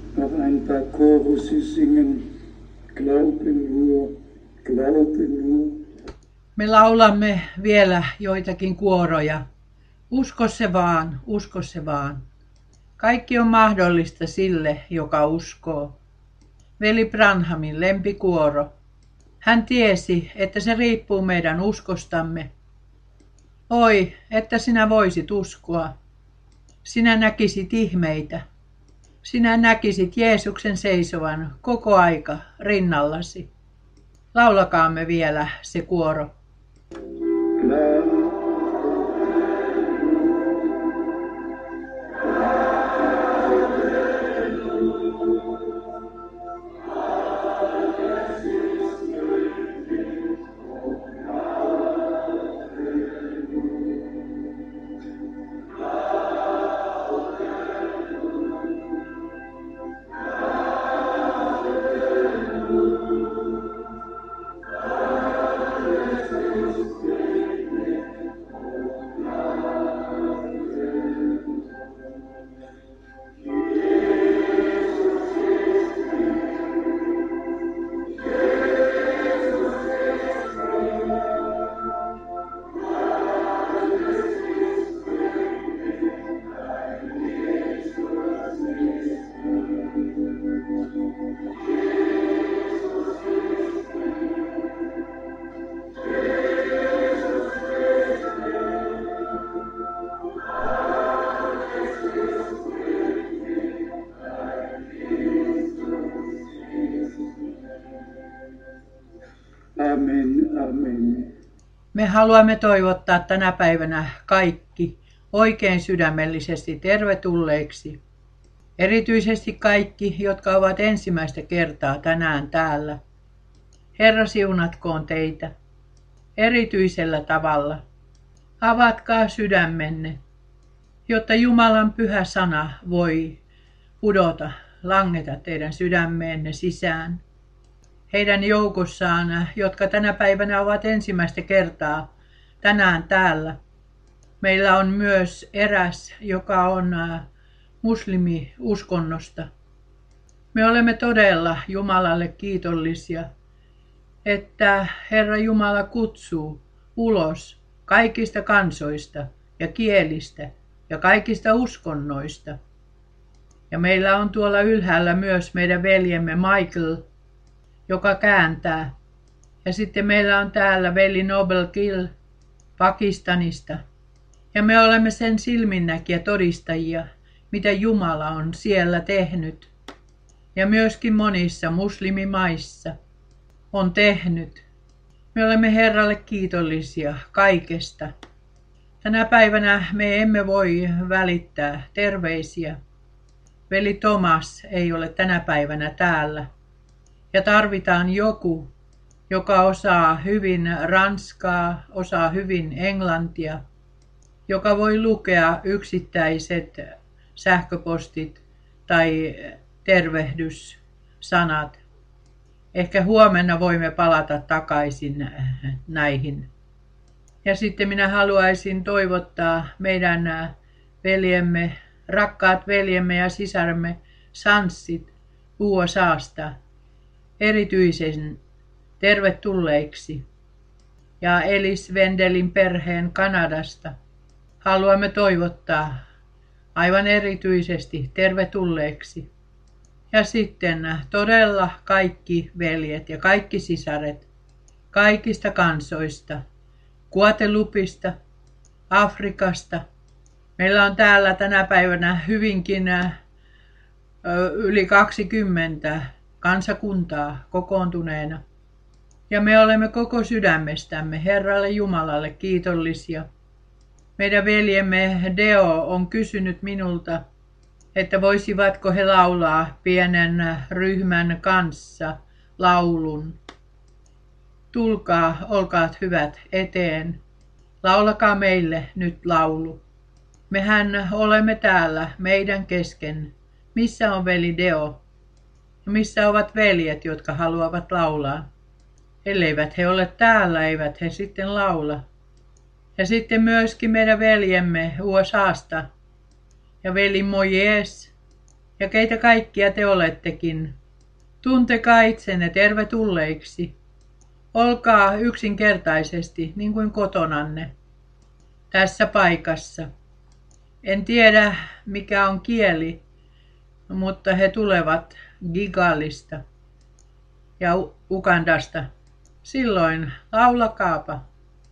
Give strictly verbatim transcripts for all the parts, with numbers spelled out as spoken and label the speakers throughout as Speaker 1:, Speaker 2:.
Speaker 1: noch ein paar Chorusse singen. Glaube nur, glaube nur.
Speaker 2: Me laulamme vielä joitakin kuoroja. Usko se vaan, usko se vaan. Kaikki on mahdollista sille, joka uskoo. Veli Branhamin lempikuoro. Hän tiesi, että se riippuu meidän uskostamme. Oi, että sinä voisit uskoa. Sinä näkisit ihmeitä. Sinä näkisit Jeesuksen seisovan koko aika rinnallasi. Laulakaamme vielä se kuoro.
Speaker 1: Amen, amen.
Speaker 2: Me haluamme toivottaa tänä päivänä kaikki oikein sydämellisesti tervetulleiksi. Erityisesti kaikki, jotka ovat ensimmäistä kertaa tänään täällä. Herra siunatkoon teitä erityisellä tavalla. Avatkaa sydämenne, jotta Jumalan pyhä sana voi pudota, langeta teidän sydämeenne sisään. Heidän joukossaan, jotka tänä päivänä ovat ensimmäistä kertaa tänään täällä. Meillä on myös eräs, joka on muslimiuskonnosta. Me olemme todella Jumalalle kiitollisia, että Herra Jumala kutsuu ulos kaikista kansoista ja kielistä ja kaikista uskonnoista. Ja meillä on tuolla ylhäällä myös meidän veljemme Michael, joka kääntää. Ja sitten meillä on täällä veli Nobel Gill Pakistanista. Ja me olemme sen silminnäkiä todistajia, mitä Jumala on siellä tehnyt. Ja myöskin monissa muslimimaissa on tehnyt. Me olemme Herralle kiitollisia kaikesta. Tänä päivänä me emme voi välittää terveisiä. Veli Thomas ei ole tänä päivänä täällä. Ja tarvitaan joku, joka osaa hyvin ranskaa, osaa hyvin englantia, joka voi lukea yksittäiset sähköpostit tai tervehdyssanat. Ehkä huomenna voimme palata takaisin näihin. Ja sitten minä haluaisin toivottaa meidän veljemme, rakkaat veljemme ja sisaremme Sanssit U S A:sta erityisen tervetulleiksi. Ja Elis Vendelin perheen Kanadasta haluamme toivottaa aivan erityisesti tervetulleeksi. Ja sitten todella kaikki veljet ja kaikki sisaret kaikista kansoista, Guadelupista, Afrikasta. Meillä on täällä tänä päivänä hyvinkin yli kaksikymmentä kansakuntaa kokoontuneena. Ja me olemme koko sydämestämme Herralle Jumalalle kiitollisia. Meidän veljemme Deo on kysynyt minulta, että voisivatko he laulaa pienen ryhmän kanssa laulun. Tulkaa, olkaat hyvät eteen. Laulakaa meille nyt laulu. Mehän olemme täällä meidän kesken. Missä on veli Deo? Missä ovat veljet, jotka haluavat laulaa? Elleivät he ole täällä, eivät he sitten laula. Ja sitten myöskin meidän veljemme U S A:sta ja veli Mojes ja keitä kaikkia te olettekin. Tuntekaa itsenne tervetulleiksi. Olkaa yksinkertaisesti niin kuin kotonanne tässä paikassa. En tiedä mikä on kieli, mutta he tulevat Gilgalista ja Ugandasta. Silloin laulakaapa.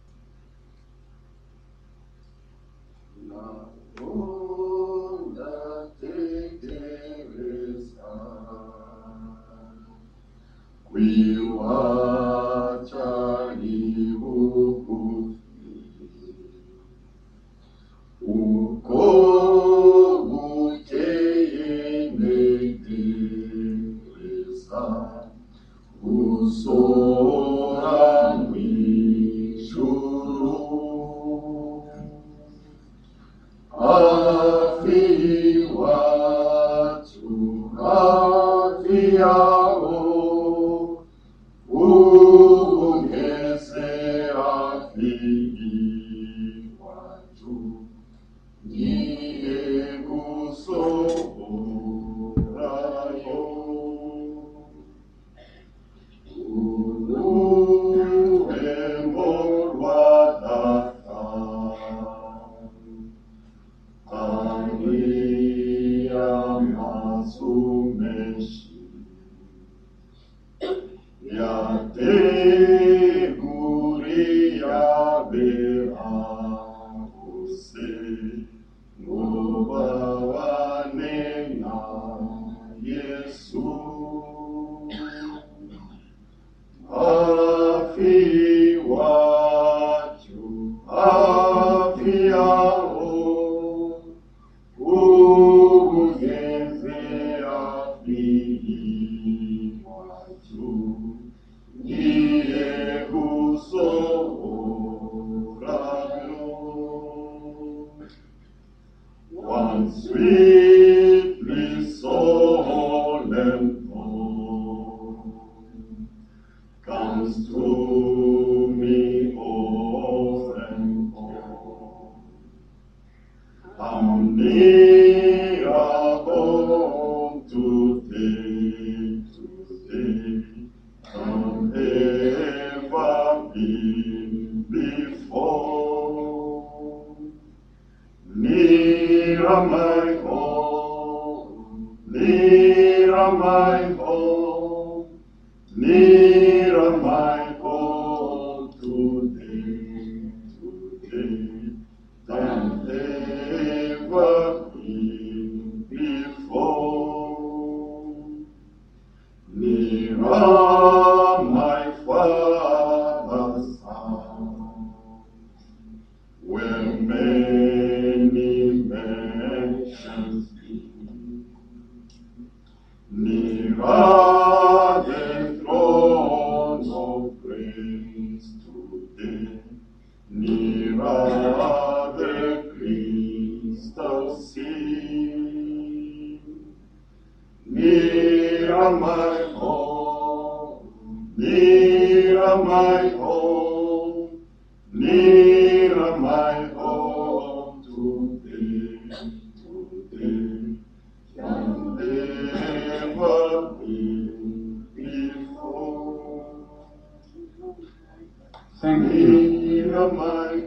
Speaker 1: Thank you. Near my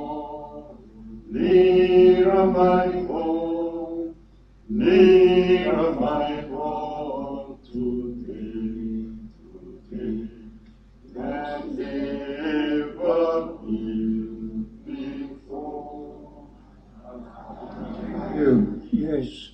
Speaker 1: home, near my home, near my home today, today, than ever been before. Thank you. Yes.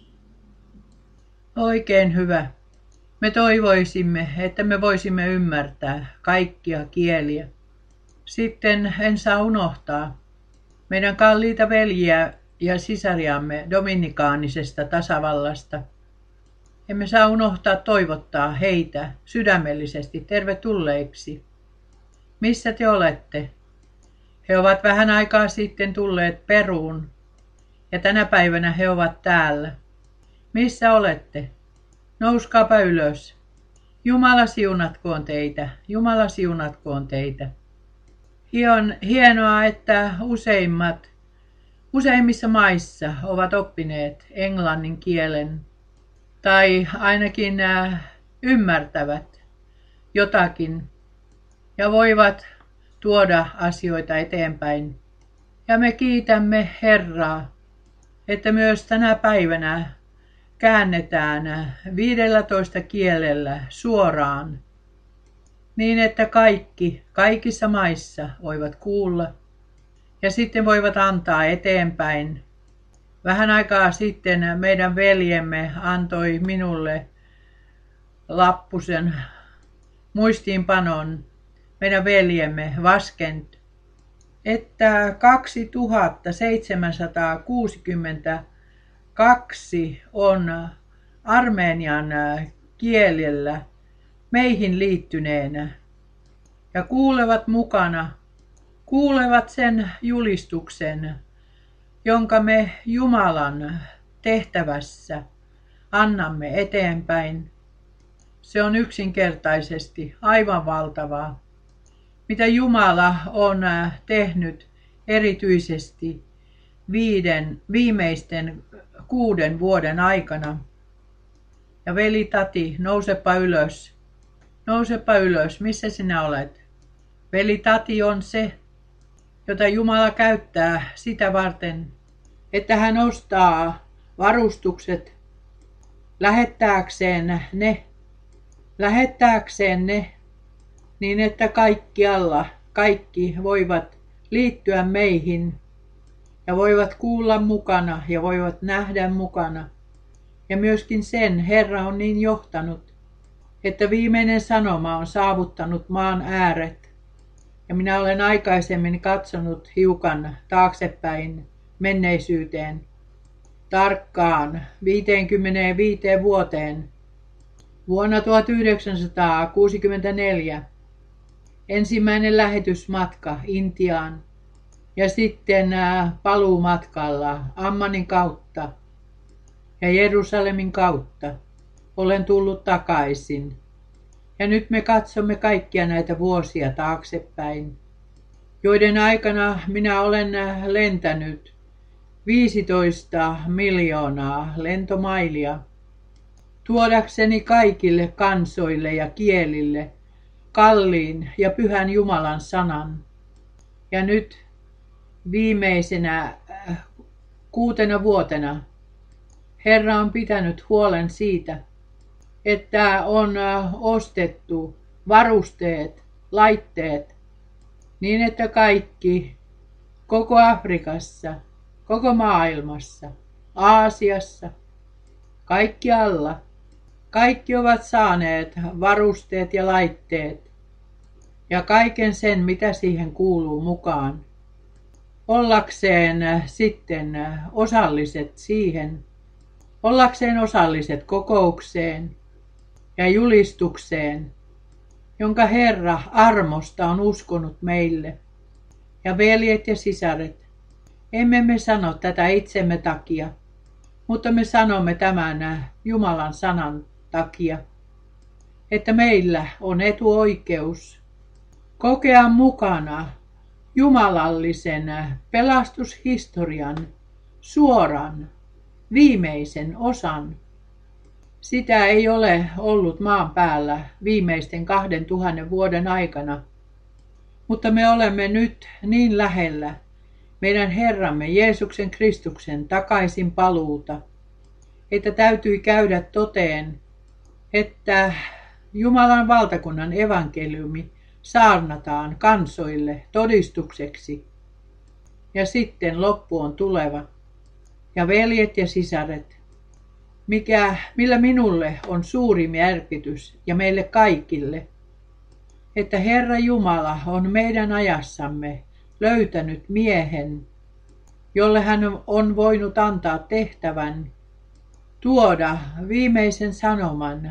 Speaker 2: Oikein hyvä. Me toivoisimme, että me voisimme ymmärtää kaikkia kieliä. Sitten en saa unohtaa meidän kalliita veljiä ja sisariamme Dominikaanisesta tasavallasta. Emme saa unohtaa toivottaa heitä sydämellisesti tervetulleiksi. Missä te olette? He ovat vähän aikaa sitten tulleet Peruun ja tänä päivänä he ovat täällä. Missä olette? Nouskaapa ylös. Jumala siunatkoon teitä, Jumala siunatkoon teitä. On hienoa, että useimmat, useimmissa maissa ovat oppineet englannin kielen tai ainakin ymmärtävät jotakin ja voivat tuoda asioita eteenpäin. Ja me kiitämme Herraa, että myös tänä päivänä käännetään viidellätoista kielellä suoraan, niin että kaikki, kaikissa maissa voivat kuulla ja sitten voivat antaa eteenpäin. Vähän aikaa sitten meidän veljemme antoi minulle lappusen muistiinpanon, meidän veljemme Vaskent, että kaksituhattaseitsemänsataakuusikymmentäkaksi on Armenian kielellä meihin liittyneenä ja kuulevat mukana, kuulevat sen julistuksen, jonka me Jumalan tehtävässä annamme eteenpäin. Se on yksinkertaisesti aivan valtavaa, mitä Jumala on tehnyt erityisesti viiden, viimeisten kuuden vuoden aikana. Ja veli Tati, nousepa ylös. Nousepa ylös, missä sinä olet? Veli Tati on se, jota Jumala käyttää sitä varten, että hän ostaa varustukset lähettääkseen ne, lähettääkseen ne, niin että kaikkialla kaikki voivat liittyä meihin ja voivat kuulla mukana ja voivat nähdä mukana. Ja myöskin sen Herra on niin johtanut, että viimeinen sanoma on saavuttanut maan ääret. Ja minä olen aikaisemmin katsonut hiukan taaksepäin menneisyyteen, tarkkaan viiteenkymmeneenviiteen vuoteen. Vuonna tuhatyhdeksänsataakuusikymmentäneljä ensimmäinen lähetysmatka Intiaan ja sitten paluumatkalla Ammanin kautta ja Jerusalemin kautta olen tullut takaisin. Ja nyt me katsomme kaikkia näitä vuosia taaksepäin, joiden aikana minä olen lentänyt viisitoista miljoonaa lentomailia tuodakseni kaikille kansoille ja kielille kalliin ja pyhän Jumalan sanan. Ja nyt viimeisenä kuutena vuotena Herra on pitänyt huolen siitä, että on ostettu varusteet, laitteet, niin että kaikki koko Afrikassa, koko maailmassa, Aasiassa, kaikkialla, kaikki ovat saaneet varusteet ja laitteet ja kaiken sen, mitä siihen kuuluu mukaan, ollakseen sitten osalliset siihen, ollakseen osalliset kokoukseen ja julistukseen, jonka Herra armosta on uskonut meille. Ja veljet ja sisaret, emme me sano tätä itsemme takia, mutta me sanomme tämän Jumalan sanan takia, että meillä on etuoikeus kokea mukana jumalallisen pelastushistorian suoran viimeisen osan. Sitä ei ole ollut maan päällä viimeisten kahden tuhannen vuoden aikana, mutta me olemme nyt niin lähellä meidän Herramme Jeesuksen Kristuksen takaisin paluuta, että täytyi käydä toteen, että Jumalan valtakunnan evankeliumi saarnataan kansoille todistukseksi ja sitten loppu on tuleva. Ja veljet ja sisaret, mikä, millä minulle on suuri merkitys ja meille kaikille, että Herra Jumala on meidän ajassamme löytänyt miehen, jolle hän on voinut antaa tehtävän tuoda viimeisen sanoman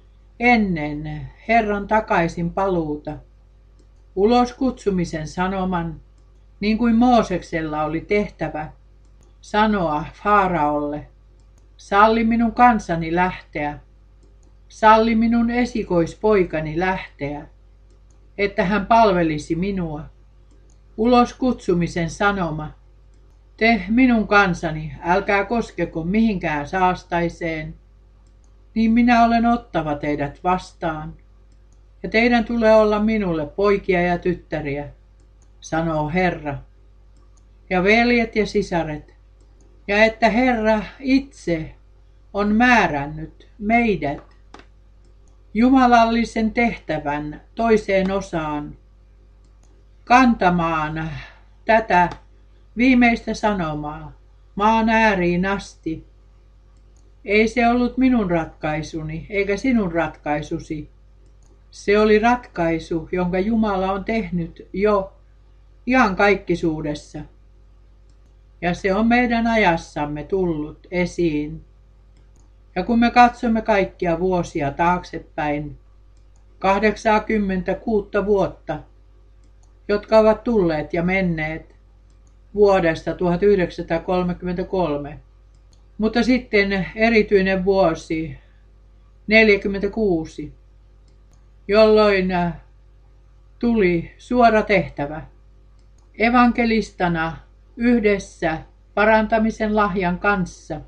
Speaker 2: ennen Herran takaisin paluuta, ulos kutsumisen sanoman, niin kuin Mooseksella oli tehtävä, sanoa Faaraolle, salli minun kansani lähteä, salli minun esikoispoikani lähteä, että hän palvelisi minua. Ulos kutsumisen sanoma, te minun kansani, älkää koskeko mihinkään saastaiseen, niin minä olen ottava teidät vastaan. Ja teidän tulee olla minulle poikia ja tyttäriä, sanoo Herra. Ja veljet ja sisaret, ja että Herra itse on määrännyt meidät jumalallisen tehtävän toiseen osaan kantamaan tätä viimeistä sanomaa maan ääriin asti. Ei se ollut minun ratkaisuni eikä sinun ratkaisusi. Se oli ratkaisu, jonka Jumala on tehnyt jo iankaikkisuudessa. Ja se on meidän ajassamme tullut esiin. Ja kun me katsomme kaikkia vuosia taaksepäin, kahdeksankymmentäkuusi vuotta, jotka ovat tulleet ja menneet vuodesta tuhatyhdeksänsataakolmekymmentäkolme, mutta sitten erityinen vuosi neljäkymmentäkuusi, jolloin tuli suora tehtävä evankelistana yhdessä parantamisen lahjan kanssa.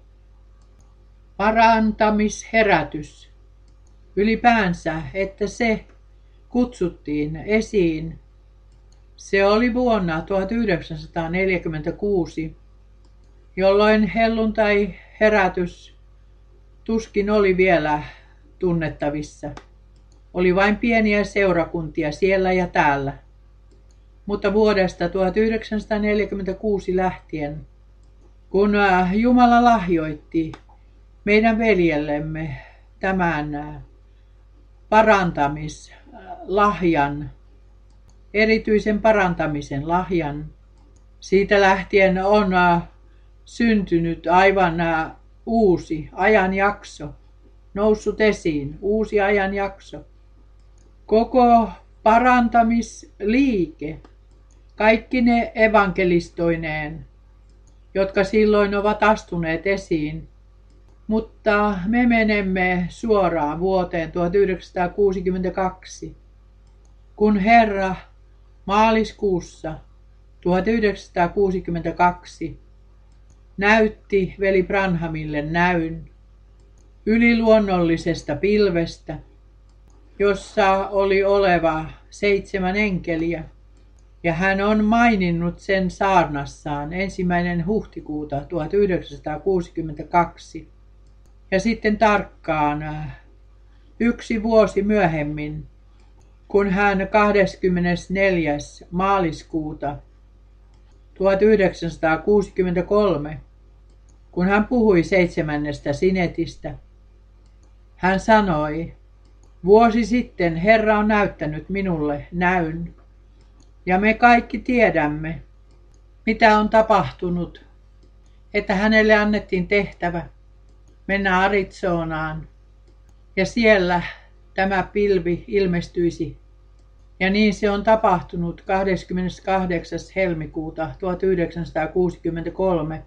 Speaker 2: Parantamisherätys ylipäänsä, että se kutsuttiin esiin. Se oli vuonna tuhatyhdeksänsataaneljäkymmentäkuusi, jolloin helluntai-herätys tuskin oli vielä tunnettavissa. Oli vain pieniä seurakuntia siellä ja täällä. Mutta vuodesta tuhatyhdeksänsataaneljäkymmentäkuusi lähtien, kun Jumala lahjoitti meidän veljellemme tämän parantamislahjan, erityisen parantamisen lahjan, siitä lähtien on syntynyt aivan uusi ajanjakso, noussut esiin uusi ajanjakso. Koko parantamisliike, kaikki ne evankelistoineen, jotka silloin ovat astuneet esiin, mutta me menemme suoraan vuoteen tuhatyhdeksänsataakuusikymmentäkaksi, kun Herra maaliskuussa tuhatyhdeksänsataakuusikymmentäkaksi näytti veli Branhamille näyn yliluonnollisesta pilvestä, jossa oli oleva seitsemän enkeliä. Ja hän on maininnut sen saarnassaan ensimmäinen huhtikuuta tuhatyhdeksänsataakuusikymmentäkaksi. Ja sitten tarkkaan yksi vuosi myöhemmin, kun hän kahdeskymmenesneljäs maaliskuuta tuhatyhdeksänsataakuusikymmentäkolme, kun hän puhui seitsemännestä sinetistä, hän sanoi, vuosi sitten Herra on näyttänyt minulle näyn, ja me kaikki tiedämme, mitä on tapahtunut, että hänelle annettiin tehtävä mennä Arizonaan, ja siellä tämä pilvi ilmestyisi. Ja niin se on tapahtunut kahdeskymmeneskahdeksas helmikuuta tuhatyhdeksänsataakuusikymmentäkolme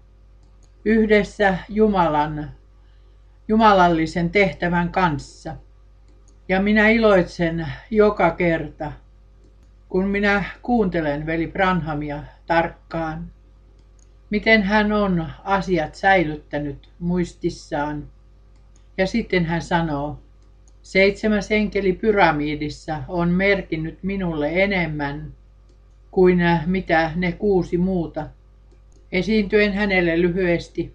Speaker 2: yhdessä Jumalan, jumalallisen tehtävän kanssa. Ja minä iloitsen joka kerta, kun minä kuuntelen veli Branhamia tarkkaan, miten hän on asiat säilyttänyt muistissaan. Ja sitten hän sanoo, seitsemäs enkeli pyramidissa on merkinnyt minulle enemmän kuin mitä ne kuusi muuta, esiintyen hänelle lyhyesti.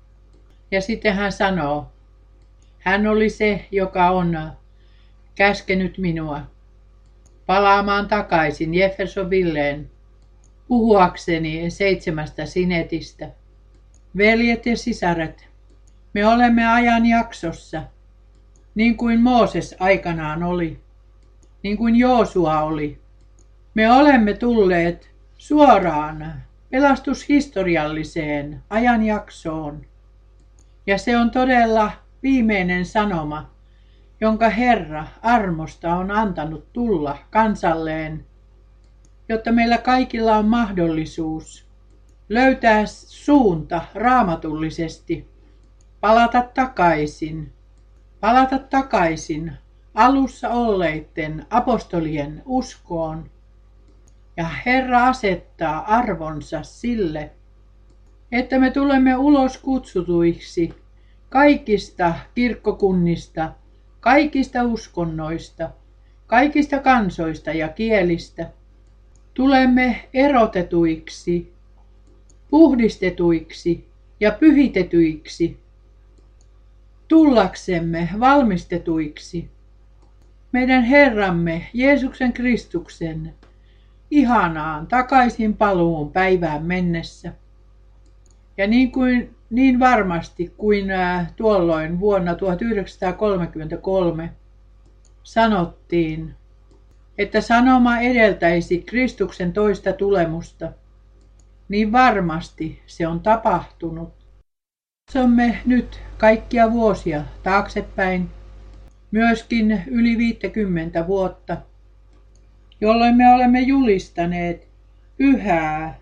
Speaker 2: Ja sitten hän sanoo, hän oli se, joka on käskenyt minua palaamaan takaisin Jeffersonvilleen puhuakseni seitsemästä sinetistä. Veljet ja sisaret, me olemme ajanjaksossa, niin kuin Mooses aikanaan oli, niin kuin Joosua oli. Me olemme tulleet suoraan pelastushistorialliseen ajanjaksoon. Ja se on todella viimeinen sanoma, jonka Herra armosta on antanut tulla kansalleen, jotta meillä kaikilla on mahdollisuus löytää suunta raamatullisesti, palata takaisin, palata takaisin alussa olleiden apostolien uskoon. Ja Herra asettaa arvonsa sille, että me tulemme ulos kutsutuiksi kaikista kirkkokunnista, kaikista uskonnoista, kaikista kansoista ja kielistä. Tulemme erotetuiksi, puhdistetuiksi ja pyhitetyiksi, tullaksemme valmistetuiksi meidän Herramme Jeesuksen Kristuksen ihanaan takaisin paluun päivään mennessä. Ja niin, kuin, niin varmasti kuin tuolloin vuonna tuhatyhdeksänsataakolmekymmentäkolme sanottiin, että sanoma edeltäisi Kristuksen toista tulemusta, niin varmasti se on tapahtunut. Katsomme nyt kaikkia vuosia taaksepäin, myöskin yli viisikymmentä vuotta, jolloin me olemme julistaneet pyhää,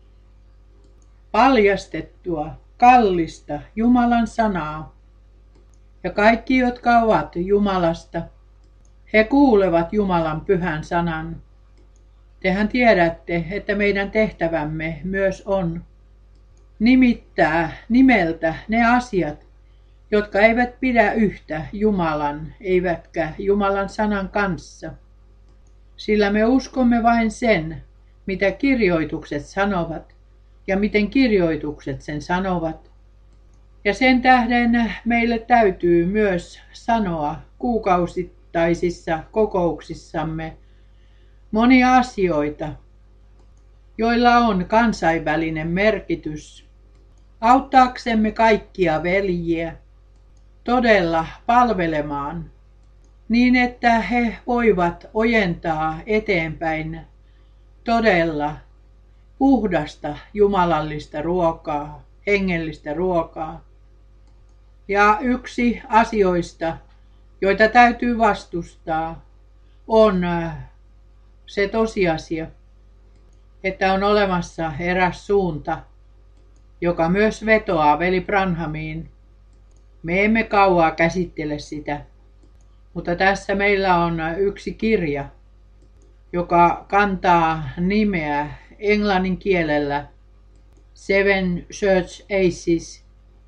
Speaker 2: paljastettua, kallista Jumalan sanaa. Ja kaikki, jotka ovat Jumalasta, he kuulevat Jumalan pyhän sanan. Tehän tiedätte, että meidän tehtävämme myös on nimittää nimeltä ne asiat, jotka eivät pidä yhtä Jumalan, eivätkä Jumalan sanan kanssa. Sillä me uskomme vain sen, mitä kirjoitukset sanovat ja miten kirjoitukset sen sanovat. Ja sen tähden meille täytyy myös sanoa kuukausittaisissa kokouksissamme monia asioita, joilla on kansainvälinen merkitys, auttaaksemme kaikkia veljiä todella palvelemaan, niin että he voivat ojentaa eteenpäin todella puhdasta jumalallista ruokaa, hengellistä ruokaa. Ja yksi asioista, joita täytyy vastustaa, on se tosiasia, että on olemassa eräs suunta, joka myös vetoaa veli Branhamiin. Me emme kauaa käsittele sitä, mutta tässä meillä on yksi kirja, joka kantaa nimeä englannin kielellä Seven Church Aces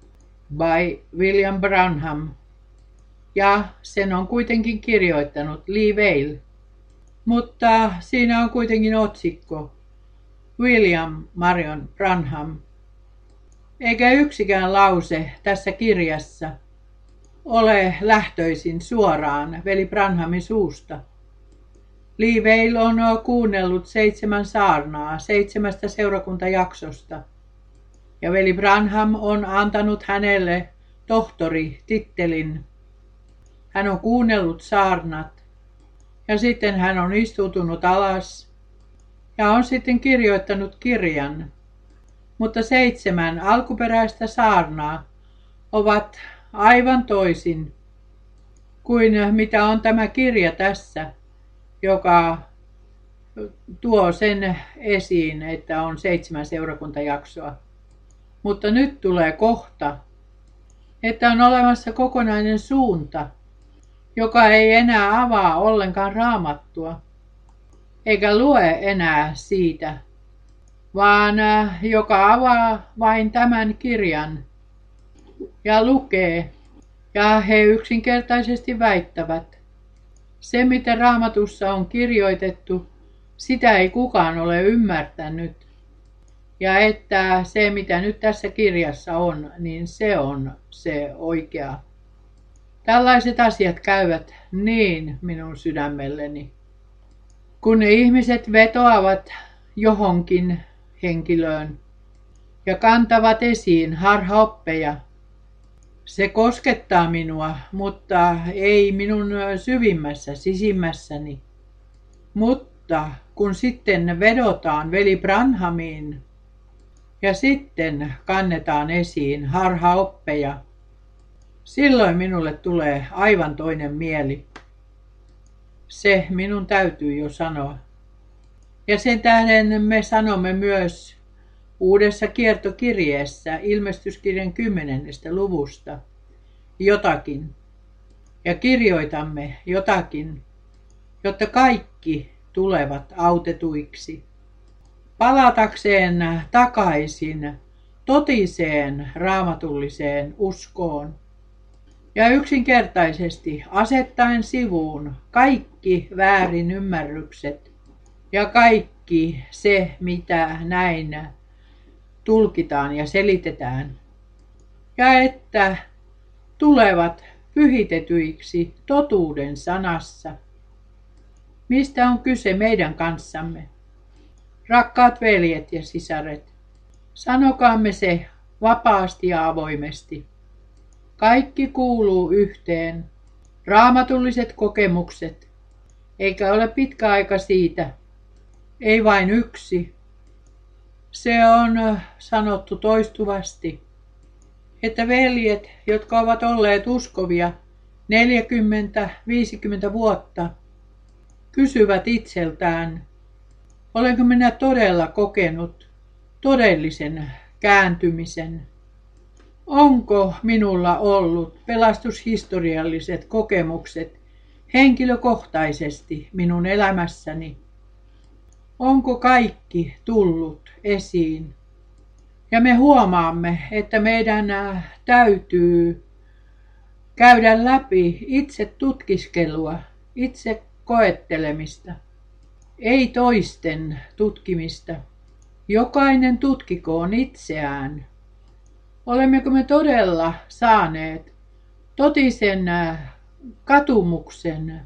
Speaker 2: by William Branham. Ja sen on kuitenkin kirjoittanut Lee Vail. Mutta siinä on kuitenkin otsikko William Marion Branham. Eikä yksikään lause tässä kirjassa ole lähtöisin suoraan veli Branhamin suusta. Lee Vail on kuunnellut seitsemän saarnaa seitsemästä seurakuntajaksosta. Ja veli Branham on antanut hänelle tohtori-tittelin. Hän on kuunnellut saarnat ja sitten hän on istuutunut alas ja on sitten kirjoittanut kirjan. Mutta seitsemän alkuperäistä saarnaa ovat aivan toisin kuin mitä on tämä kirja tässä, joka tuo sen esiin, että on seitsemän seurakuntajaksoa. Mutta nyt tulee kohta, että on olemassa kokonainen suunta, joka ei enää avaa ollenkaan Raamattua, eikä lue enää siitä, vaan joka avaa vain tämän kirjan ja lukee. Ja he yksinkertaisesti väittävät, se mitä Raamatussa on kirjoitettu, sitä ei kukaan ole ymmärtänyt. Ja että se mitä nyt tässä kirjassa on, niin se on se oikea. Tällaiset asiat käyvät niin minun sydämelleni. Kun ne ihmiset vetoavat johonkin henkilöön ja kantavat esiin harhaoppeja, se koskettaa minua, mutta ei minun syvimmässä sisimmässäni. Mutta kun sitten vedotaan veli Branhamiin ja sitten kannetaan esiin harhaoppeja, silloin minulle tulee aivan toinen mieli. Se minun täytyy jo sanoa. Ja sen tähden me sanomme myös uudessa kiertokirjeessä ilmestyskirjan kymmenennestä luvusta jotakin. Ja kirjoitamme jotakin, jotta kaikki tulevat autetuiksi. Palatakseen takaisin totiseen raamatulliseen uskoon. Ja yksinkertaisesti asettaen sivuun kaikki väärin ymmärrykset ja kaikki se, mitä näin tulkitaan ja selitetään. Ja että tulevat pyhitetyiksi totuuden sanassa. Mistä on kyse meidän kanssamme? Rakkaat veljet ja sisaret, sanokaamme se vapaasti ja avoimesti. Kaikki kuuluu yhteen, raamatulliset kokemukset, eikä ole pitkä aika siitä, ei vain yksi. Se on sanottu toistuvasti, että veljet, jotka ovat olleet uskovia neljäkymmentä viisikymmentä vuotta, kysyvät itseltään, olenko minä todella kokenut todellisen kääntymisen? Onko minulla ollut pelastushistorialliset kokemukset henkilökohtaisesti minun elämässäni? Onko kaikki tullut esiin? Ja me huomaamme, että meidän täytyy käydä läpi itse tutkiskelua, itse koettelemista, ei toisten tutkimista. Jokainen tutkikoon itseään. Olemmeko me todella saaneet totisen katumuksen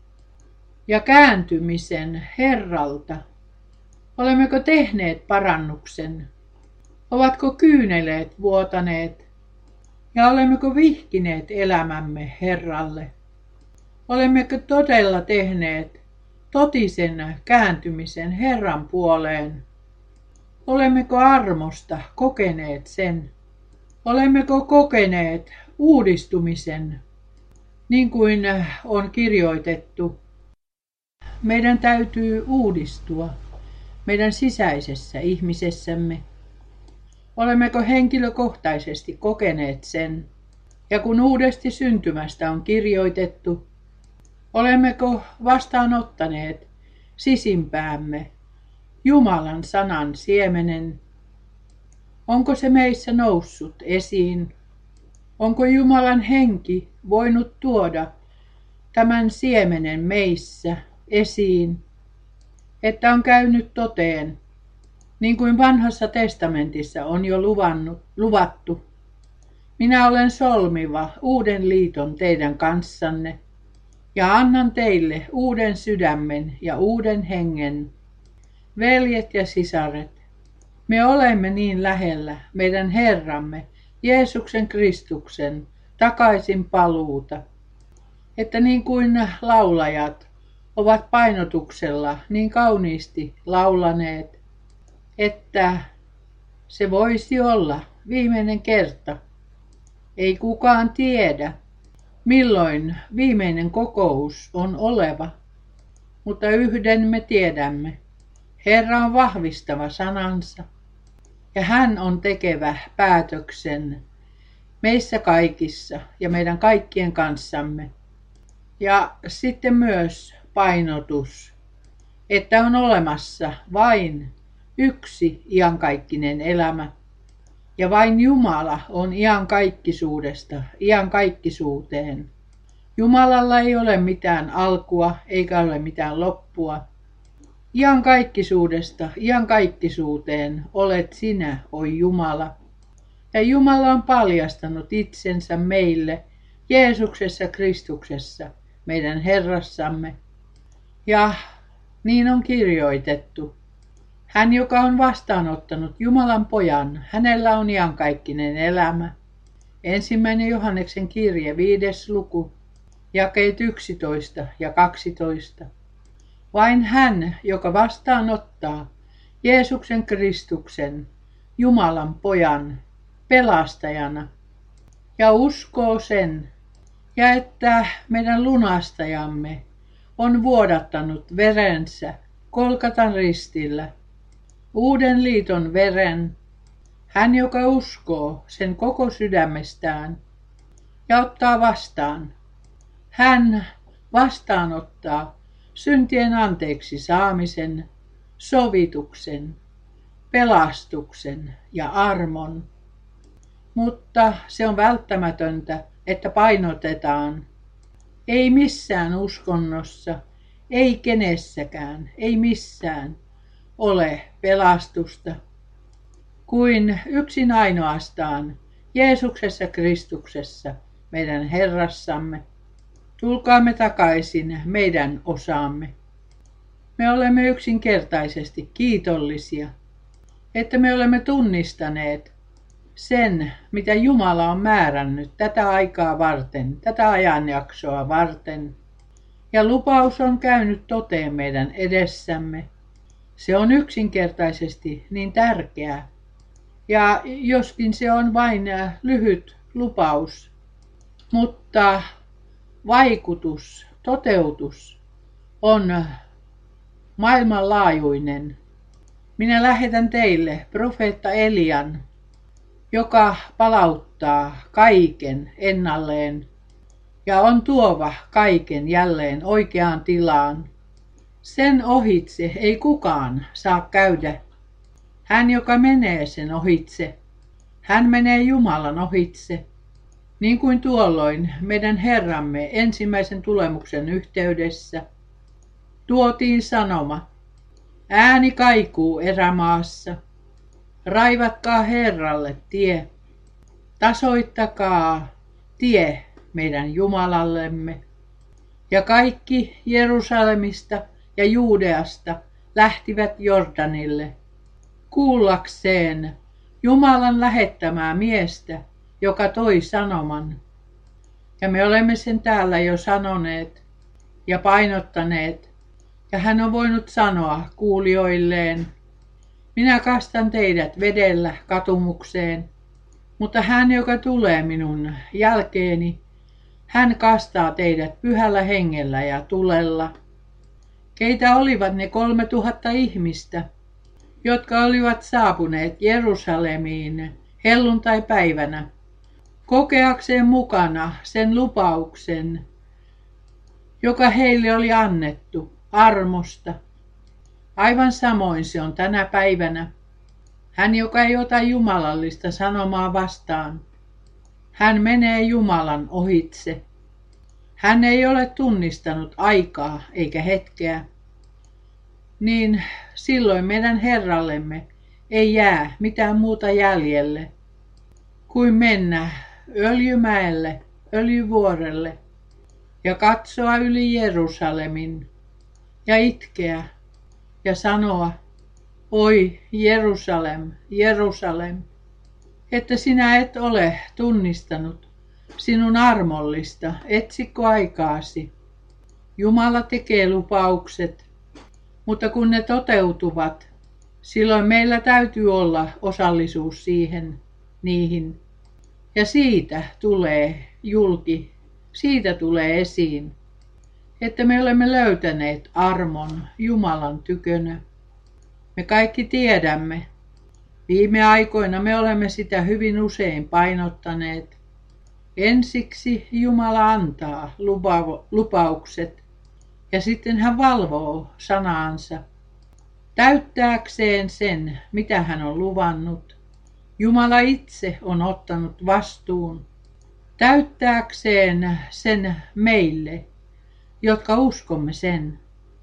Speaker 2: ja kääntymisen Herralta? Olemmeko tehneet parannuksen? Ovatko kyyneleet vuotaneet? Ja olemmeko vihkineet elämämme Herralle? Olemmeko todella tehneet totisen kääntymisen Herran puoleen? Olemmeko armosta kokeneet sen? Olemmeko kokeneet uudistumisen, niin kuin on kirjoitettu? Meidän täytyy uudistua meidän sisäisessä ihmisessämme. Olemmeko henkilökohtaisesti kokeneet sen? Ja kun uudesti syntymästä on kirjoitettu, olemmeko vastaanottaneet sisimpäämme Jumalan sanan siemenen? Onko se meissä noussut esiin? Onko Jumalan henki voinut tuoda tämän siemenen meissä esiin, että on käynyt toteen, niin kuin vanhassa testamentissa on jo luvannut, luvattu. Minä olen solmiva uuden liiton teidän kanssanne ja annan teille uuden sydämen ja uuden hengen. Veljet ja sisaret, me olemme niin lähellä meidän Herramme, Jeesuksen Kristuksen, takaisin paluuta, että niin kuin laulajat ovat painotuksella niin kauniisti laulaneet, että se voisi olla viimeinen kerta. Ei kukaan tiedä, milloin viimeinen kokous on oleva, mutta yhden me tiedämme. Herra on vahvistava sanansa ja hän on tekevä päätöksen meissä kaikissa ja meidän kaikkien kanssamme. Ja sitten myös painotus, että on olemassa vain yksi iankaikkinen elämä. Ja vain Jumala on iankaikkisuudesta iankaikkisuuteen. Jumalalla ei ole mitään alkua eikä ole mitään loppua. Iankaikkisuudesta iankaikkisuuteen olet sinä, oi Jumala. Ja Jumala on paljastanut itsensä meille Jeesuksessa Kristuksessa, meidän Herrassamme. Ja niin on kirjoitettu. Hän, joka on vastaanottanut Jumalan pojan, hänellä on iankaikkinen elämä. Ensimmäinen Johanneksen kirje, viides luku, jakeet yksitoista ja kaksitoista. Vain hän, joka vastaanottaa Jeesuksen Kristuksen, Jumalan pojan, pelastajana, ja uskoo sen, ja että meidän lunastajamme on vuodattanut verensä Golgatan ristillä, uuden liiton veren, hän, joka uskoo sen koko sydämestään ja ottaa vastaan. Hän vastaanottaa syntien anteeksi saamisen, sovituksen, pelastuksen ja armon. Mutta se on välttämätöntä että painotetaan. Ei missään uskonnossa, ei kenessäkään, ei missään ole pelastusta kuin yksin ainoastaan Jeesuksessa Kristuksessa, meidän Herrassamme. Tulkaamme takaisin meidän osaamme. Me olemme yksinkertaisesti kiitollisia, että me olemme tunnistaneet sen, mitä Jumala on määrännyt tätä aikaa varten, tätä ajanjaksoa varten. Ja lupaus on käynyt toteen meidän edessämme. Se on yksinkertaisesti niin tärkeää. Ja joskin se on vain lyhyt lupaus, mutta vaikutus, toteutus on maailmanlaajuinen. Minä lähetän teille profeetta Elian, joka palauttaa kaiken ennalleen ja on tuova kaiken jälleen oikeaan tilaan. Sen ohitse ei kukaan saa käydä. Hän, joka menee sen ohitse, hän menee Jumalan ohitse. Niin kuin tuolloin meidän Herramme ensimmäisen tulemuksen yhteydessä tuotiin sanoma. Ääni kaikuu erämaassa. Raivatkaa Herralle tie. Tasoittakaa tie meidän Jumalallemme. Ja kaikki Jerusalemista ja Juudeasta lähtivät Jordanille kuullakseen Jumalan lähettämää miestä, joka toi sanoman. Ja me olemme sen täällä jo sanoneet ja painottaneet, ja hän on voinut sanoa kuulijoilleen, minä kastan teidät vedellä katumukseen, mutta hän, joka tulee minun jälkeeni, hän kastaa teidät pyhällä hengellä ja tulella. Keitä olivat ne kolme tuhatta ihmistä, jotka olivat saapuneet Jerusalemiin helluntai-päivänä, kokeakseen mukana sen lupauksen, joka heille oli annettu armosta. Aivan samoin se on tänä päivänä. Hän, joka ei ota jumalallista sanomaa vastaan, hän menee Jumalan ohitse. Hän ei ole tunnistanut aikaa eikä hetkeä. Niin silloin meidän Herrallemme ei jää mitään muuta jäljelle kuin mennä Öljymäelle, Öljyvuorelle ja katsoa yli Jerusalemin ja itkeä ja sanoa, oi Jerusalem, Jerusalem, että sinä et ole tunnistanut sinun armollista etsikkoaikaasi. Jumala tekee lupaukset, mutta kun ne toteutuvat, silloin meillä täytyy olla osallisuus siihen, niihin. Ja siitä tulee julki, siitä tulee esiin, että me olemme löytäneet armon Jumalan tykönä. Me kaikki tiedämme. Viime aikoina me olemme sitä hyvin usein painottaneet. Ensiksi Jumala antaa lupaukset ja sitten hän valvoo sanaansa täyttääkseen sen, mitä hän on luvannut. Jumala itse on ottanut vastuun täyttääkseen sen meille, jotka uskomme sen.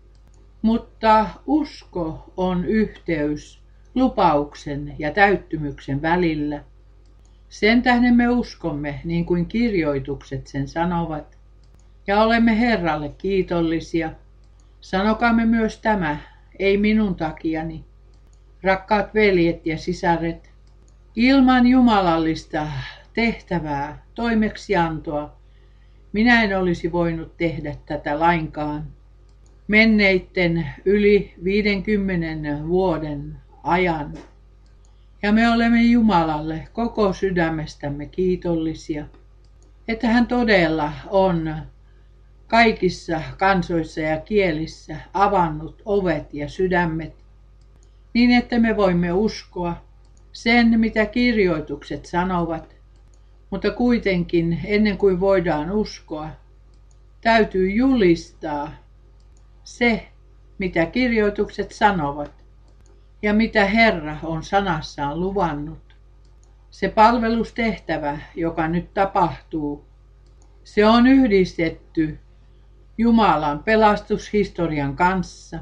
Speaker 2: Mutta usko on yhteys lupauksen ja täyttymyksen välillä. Sen tähden me uskomme, niin kuin kirjoitukset sen sanovat, ja olemme Herralle kiitollisia. Sanokaamme myös tämä, ei minun takiani. Rakkaat veljet ja sisaret, ilman jumalallista tehtävää, toimeksiantoa, minä en olisi voinut tehdä tätä lainkaan. Menneitten yli viidenkymmenen vuoden ajan. Ja me olemme Jumalalle koko sydämestämme kiitollisia, että hän todella on kaikissa kansoissa ja kielissä avannut ovet ja sydämet, niin että me voimme uskoa sen, mitä kirjoitukset sanovat. Mutta kuitenkin ennen kuin voidaan uskoa, täytyy julistaa se, mitä kirjoitukset sanovat ja mitä Herra on sanassaan luvannut. Se palvelustehtävä, joka nyt tapahtuu, Se on yhdistetty Jumalan pelastushistorian kanssa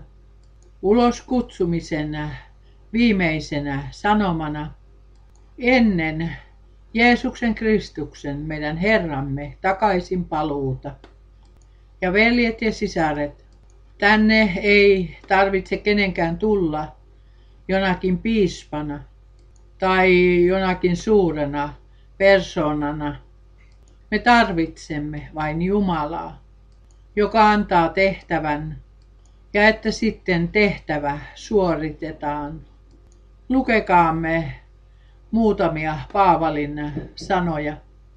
Speaker 2: uloskutsumisena viimeisenä sanomana ennen Jeesuksen Kristuksen, meidän Herramme, takaisin paluuta. Ja veljet ja sisaret, tänne ei tarvitse kenenkään tulla jonakin piispana tai jonakin suurena persoonana. Me tarvitsemme vain Jumalaa, joka antaa tehtävän ja että sitten tehtävä suoritetaan. Lukekaamme muutamia Paavalin sanoja.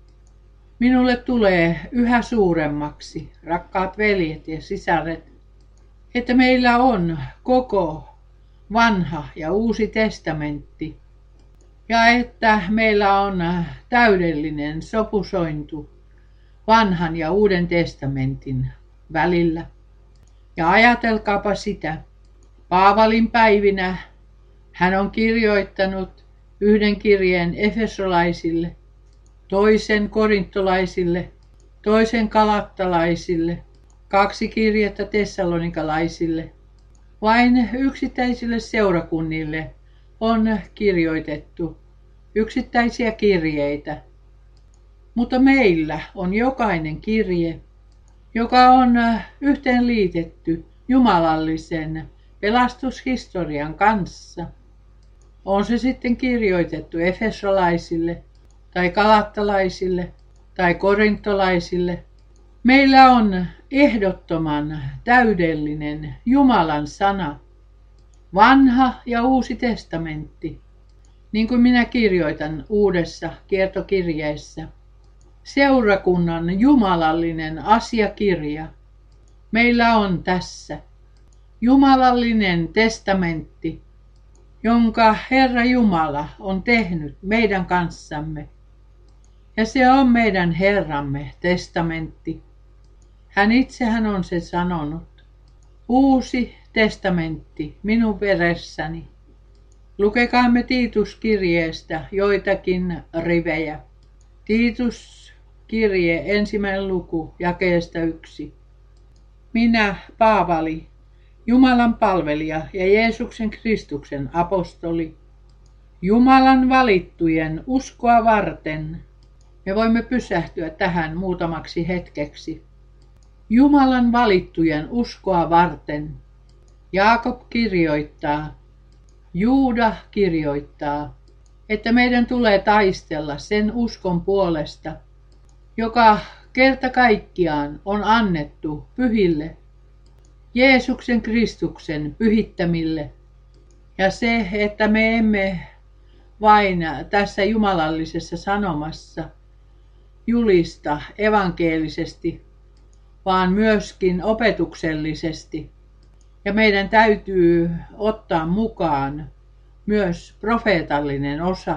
Speaker 2: Minulle tulee yhä suuremmaksi, rakkaat veljet ja sisaret, että meillä on koko vanha ja uusi testamentti ja että meillä on täydellinen sopusointu vanhan ja uuden testamentin välillä. Ja ajatelkaapa sitä, Paavalin päivinä hän on kirjoittanut yhden kirjeen efesolaisille, toisen korintolaisille, toisen galattalaisille, kaksi kirjettä tessalonikalaisille. Vain yksittäisille seurakunnille on kirjoitettu yksittäisiä kirjeitä, mutta meillä on jokainen kirje, joka on yhteenliitetty jumalallisen pelastushistorian kanssa. On se sitten kirjoitettu efesolaisille tai galattalaisille tai korintolaisille. Meillä on ehdottoman täydellinen Jumalan sana, vanha ja uusi testamentti, niin kuin minä kirjoitan uudessa kiertokirjeessä. Seurakunnan jumalallinen asiakirja. Meillä on tässä jumalallinen testamentti, jonka Herra Jumala on tehnyt meidän kanssamme. Ja se on meidän Herramme testamentti. Hän itsehän on se sanonut. Uusi testamentti minun veressäni. Lukekaamme Tiituskirjeestä joitakin rivejä. Tiituskirje ensimmäinen luku jakeesta yksi. Minä, Paavali, Jumalan palvelija ja Jeesuksen Kristuksen apostoli, Jumalan valittujen uskoa varten. Me voimme pysähtyä tähän muutamaksi hetkeksi. Jumalan valittujen uskoa varten. Jaakob kirjoittaa, Juuda kirjoittaa, että meidän tulee taistella sen uskon puolesta, joka kerta kaikkiaan on annettu pyhille, Jeesuksen Kristuksen pyhittämille. Ja se, että me emme vain tässä jumalallisessa sanomassa julista evankelisesti, vaan myöskin opetuksellisesti. Ja meidän täytyy ottaa mukaan myös profeetallinen osa.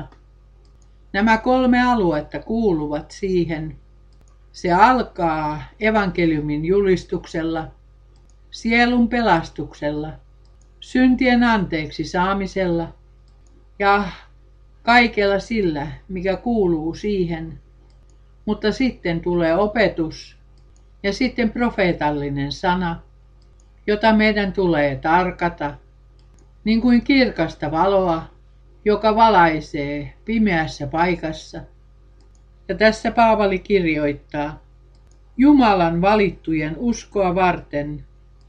Speaker 2: Nämä kolme aluetta kuuluvat siihen. Se alkaa evankeliumin julistuksella, sielun pelastuksella, syntien anteeksi saamisella ja kaikella sillä, mikä kuuluu siihen. Mutta sitten tulee opetus ja sitten profeetallinen sana, jota meidän tulee tarkata, niin kuin kirkasta valoa, joka valaisee pimeässä paikassa. Ja tässä Paavali kirjoittaa, Jumalan valittujen uskoa varten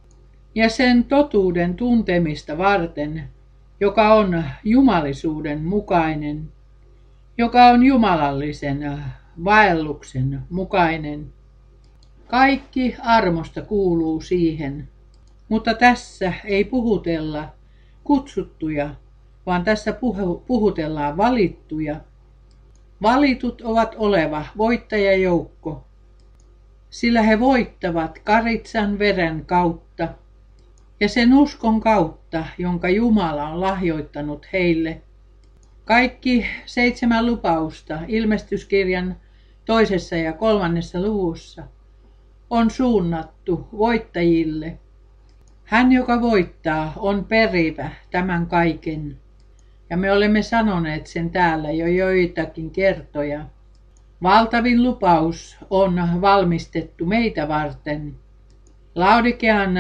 Speaker 2: ja sen totuuden tuntemista varten, joka on jumalisuuden mukainen, joka on jumalallisen vaelluksen mukainen. Kaikki armosta kuuluu siihen, mutta tässä ei puhutella kutsuttuja, vaan tässä puhutellaan valittuja. Valitut ovat oleva voittajajoukko, sillä he voittavat karitsan veren kautta ja sen uskon kautta, jonka Jumala on lahjoittanut heille. Kaikki seitsemän lupausta ilmestyskirjan toisessa ja kolmannessa luvussa on suunnattu voittajille. Hän, joka voittaa, on perivä tämän kaiken. Ja me olemme sanoneet sen täällä jo joitakin kertoja. Valtavin lupaus on valmistettu meitä varten. Laodikean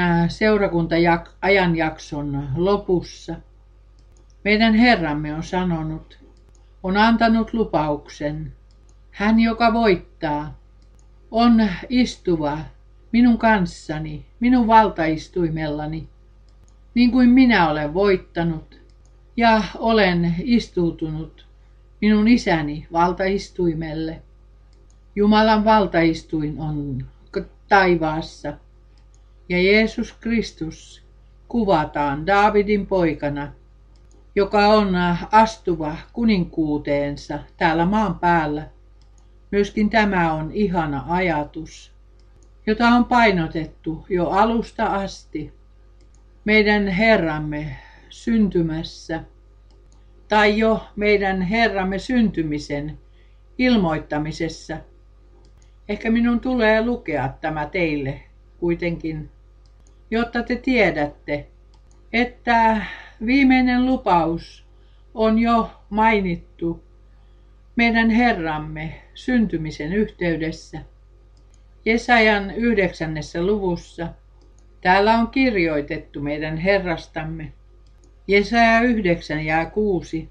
Speaker 2: seurakunta-ajanjakson lopussa meidän Herramme on sanonut, on antanut lupauksen. Hän, joka voittaa, on istuva minun kanssani, minun valtaistuimellani, niin kuin minä olen voittanut ja olen istuutunut minun isäni valtaistuimelle. Jumalan valtaistuin on taivaassa ja Jeesus Kristus kuvataan Daavidin poikana, joka on astuva kuninkuuteensa täällä maan päällä. Myöskin tämä on ihana ajatus, jota on painotettu jo alusta asti meidän Herramme syntymässä tai jo meidän Herramme syntymisen ilmoittamisessa. Ehkä minun tulee lukea tämä teille kuitenkin, jotta te tiedätte, että viimeinen lupaus on jo mainittu meidän Herramme syntymisen yhteydessä. Jesajan yhdeksännessä luvussa täällä on kirjoitettu meidän Herrastamme. Jesaja yhdeksän ja kuusi.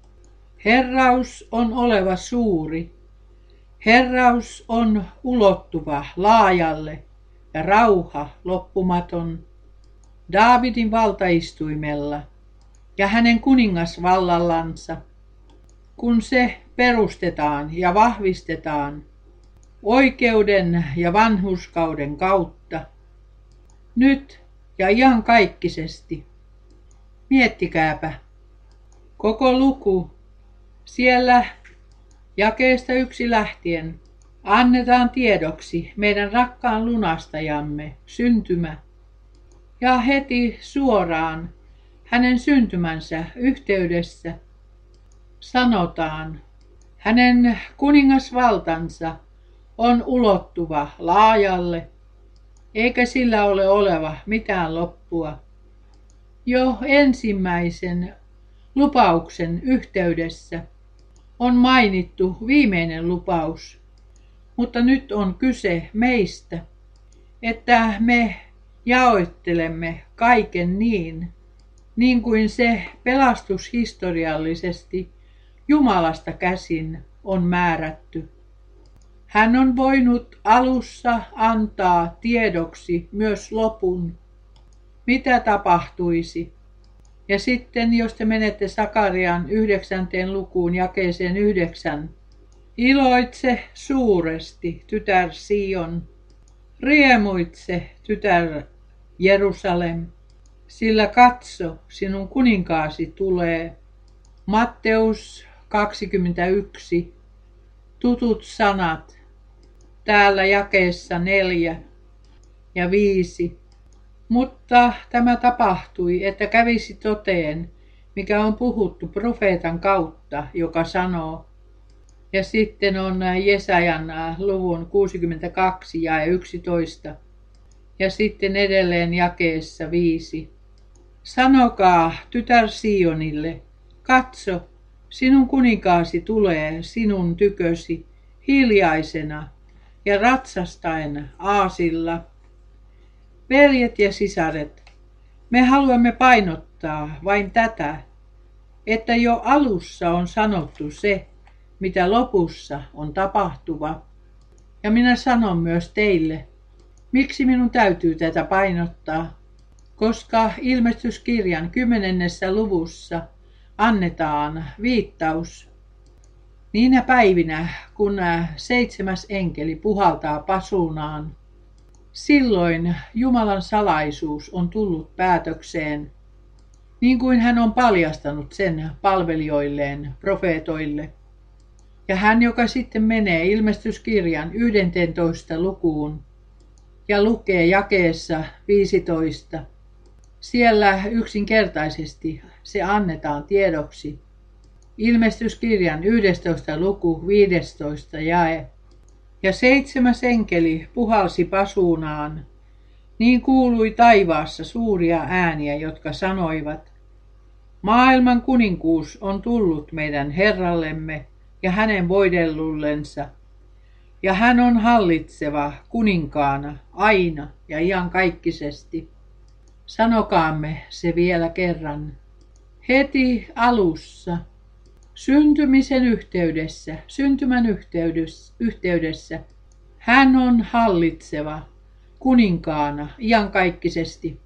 Speaker 2: Herraus on oleva suuri. Herraus on ulottuva laajalle ja rauha loppumaton. Daavidin valtaistuimella ja hänen kuningasvallallansa, kun se perustetaan ja vahvistetaan oikeuden ja vanhurskauden kautta, nyt ja iankaikkisesti. Miettikääpä, koko luku siellä jakeesta yksi lähtien annetaan tiedoksi meidän rakkaan lunastajamme syntymä ja heti suoraan hänen syntymänsä yhteydessä sanotaan, hänen kuningasvaltansa on ulottuva laajalle, eikä sillä ole oleva mitään loppua. Jo ensimmäisen lupauksen yhteydessä on mainittu viimeinen lupaus, mutta nyt on kyse meistä, että me jaottelemme kaiken niin, niin kuin se pelastushistoriallisesti Jumalasta käsin on määrätty. Hän on voinut alussa antaa tiedoksi myös lopun, mitä tapahtuisi. Ja sitten, jos te menette Sakarian yhdeksänteen lukuun jakeeseen yhdeksän, iloitse suuresti, tytär Sion, riemuitse, tytär Jerusalem, sillä katso, sinun kuninkaasi tulee. Matteus kaksikymmentäyksi, tutut sanat, täällä jakeessa neljä ja viisi. Mutta tämä tapahtui, että kävisi toteen, mikä on puhuttu profeetan kautta, joka sanoo. Ja sitten on Jesajan luvun kuusikymmentäkaksi ja yksitoista. Ja sitten edelleen jakeessa viisi. Sanokaa tytär Sionille, katso, sinun kuninkaasi tulee sinun tykösi hiljaisena ja ratsastaen aasilla. Veljet ja sisaret, me haluamme painottaa vain tätä, että jo alussa on sanottu se, mitä lopussa on tapahtuva. Ja minä sanon myös teille, miksi minun täytyy tätä painottaa, koska ilmestyskirjan kymmenennessä luvussa annetaan viittaus niinä päivinä, kun seitsemäs enkeli puhaltaa pasuunaan. Silloin Jumalan salaisuus on tullut päätökseen, niin kuin hän on paljastanut sen palvelijoilleen, profeetoille. Ja hän, joka sitten menee ilmestyskirjan yhdenteentoista lukuun ja lukee jakeessa viisitoista, siellä yksinkertaisesti se annetaan tiedoksi. Ilmestyskirjan yhdestoista luku, viidestoista jae. Ja seitsemäs enkeli puhalsi pasuunaan, niin kuului taivaassa suuria ääniä, jotka sanoivat, maailman kuninkuus on tullut meidän Herrallemme ja hänen voidellullensa, Ja hän on hallitseva kuninkaana aina ja iankaikkisesti. Sanokaamme se vielä kerran. Heti alussa, syntymisen yhteydessä, syntymän yhteydessä, yhteydessä, hän on hallitseva kuninkaana iankaikkisesti.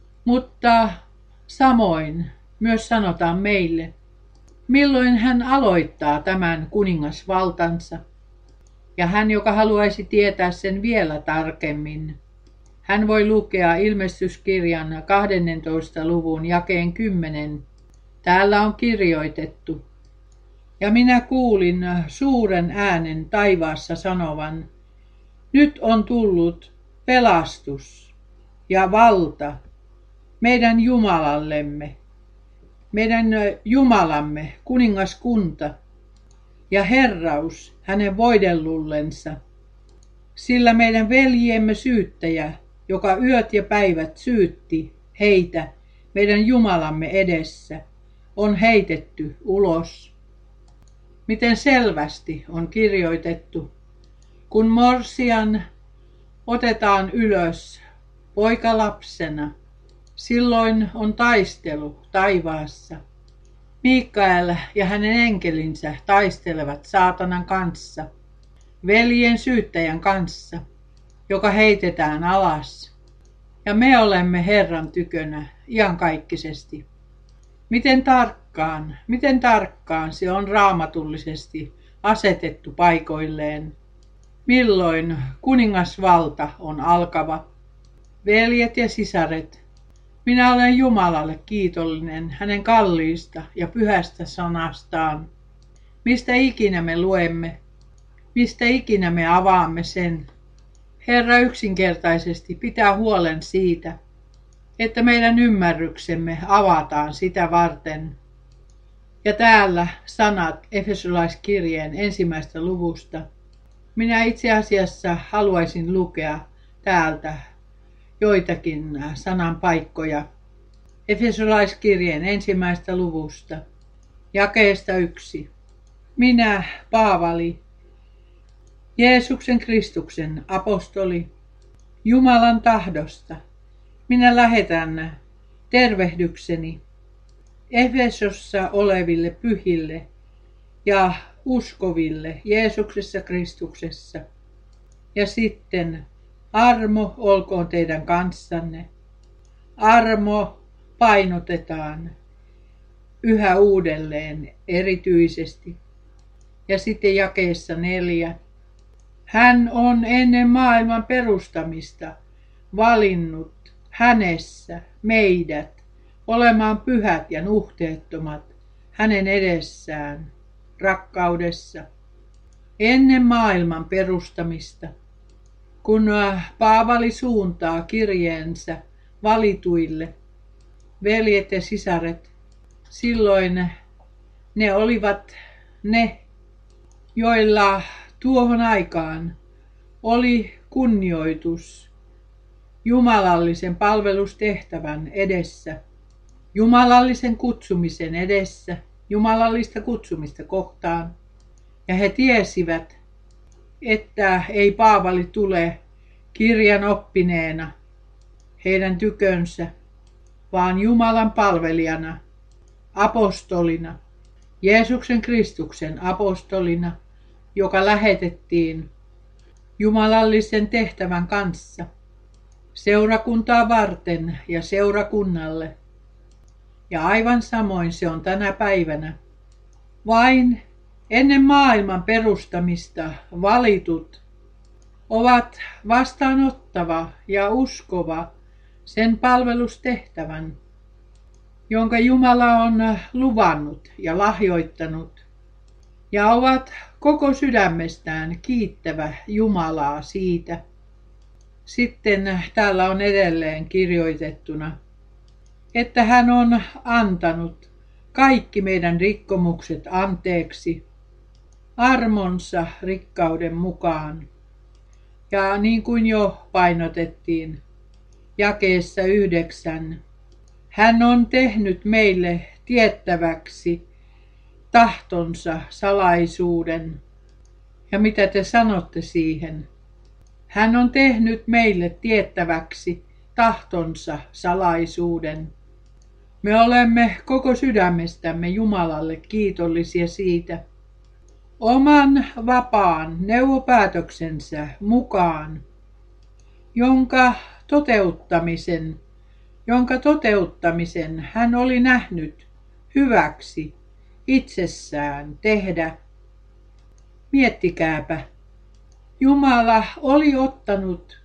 Speaker 2: Mutta samoin myös sanotaan meille, milloin hän aloittaa tämän kuningasvaltansa. Ja hän, joka haluaisi tietää sen vielä tarkemmin, hän voi lukea Ilmestyskirjan kahdentoista luvun jakeen kymmenen. Täällä on kirjoitettu. Ja minä kuulin suuren äänen taivaassa sanovan, nyt on tullut pelastus ja valta meidän Jumalallemme, meidän Jumalamme kuningaskunta ja herraus hänen voidellullensa. Sillä meidän veljiemme syyttäjä, joka yöt ja päivät syytti heitä meidän Jumalamme edessä, on heitetty ulos. Miten selvästi on kirjoitettu, kun morsian otetaan ylös poikalapsena, silloin on taistelu taivaassa. Mikael ja hänen enkelinsä taistelevat saatanan kanssa, veljen syyttäjän kanssa, joka heitetään alas. Ja me olemme Herran tykönä iankaikkisesti. Miten tarkkaan, miten tarkkaan se on raamatullisesti asetettu paikoilleen. Milloin kuningasvalta on alkava. Veljet ja sisaret, minä olen Jumalalle kiitollinen hänen kalliista ja pyhästä sanastaan. Mistä ikinä me luemme, mistä ikinä me avaamme sen. Herra yksinkertaisesti pitää huolen siitä, että meidän ymmärryksemme avataan sitä varten. Ja täällä sanat Efesolaiskirjeen ensimmäistä luvusta. Minä itse asiassa haluaisin lukea täältä joitakin sanan paikkoja. Efesolaiskirjeen ensimmäistä luvusta, jakeesta yksi. Minä, Paavali, Jeesuksen Kristuksen apostoli, Jumalan tahdosta, minä lähetän tervehdykseni Efesossa oleville pyhille ja uskoville Jeesuksessa Kristuksessa. Ja sitten armo olkoon teidän kanssanne. Armo painotetaan yhä uudelleen erityisesti. Ja sitten jakeessa neljä. Hän on ennen maailman perustamista valinnut hänessä meidät olemaan pyhät ja nuhteettomat hänen edessään rakkaudessa. Ennen maailman perustamista, kun Paavali suuntaa kirjeensä valituille, veljet ja sisaret, silloin ne olivat ne, joilla tuohon aikaan oli kunnioitus jumalallisen palvelustehtävän edessä, jumalallisen kutsumisen edessä, jumalallista kutsumista kohtaan. Ja he tiesivät, että ei Paavali tule kirjan oppineena heidän tykönsä, vaan Jumalan palvelijana, apostolina, Jeesuksen Kristuksen apostolina, joka lähetettiin jumalallisen tehtävän kanssa seurakuntaa varten ja seurakunnalle. Ja aivan samoin se on tänä päivänä. Vain ennen maailman perustamista valitut ovat vastaanottava ja uskova sen palvelustehtävän, jonka Jumala on luvannut ja lahjoittanut, ja ovat koko sydämestään kiittävä Jumalaa siitä. Sitten täällä on edelleen kirjoitettuna, että hän on antanut kaikki meidän rikkomukset anteeksi armonsa rikkauden mukaan. Ja niin kuin jo painotettiin jakeessa yhdeksän, hän on tehnyt meille tiettäväksi tahtonsa salaisuuden, Ja mitä te sanotte siihen? Hän on tehnyt meille tiettäväksi tahtonsa salaisuuden. Me olemme koko sydämestämme Jumalalle kiitollisia siitä. Oman vapaan neuvopäätöksensä mukaan, jonka toteuttamisen, jonka toteuttamisen hän oli nähnyt hyväksi itsessään tehdä. Miettikääpä, Jumala oli ottanut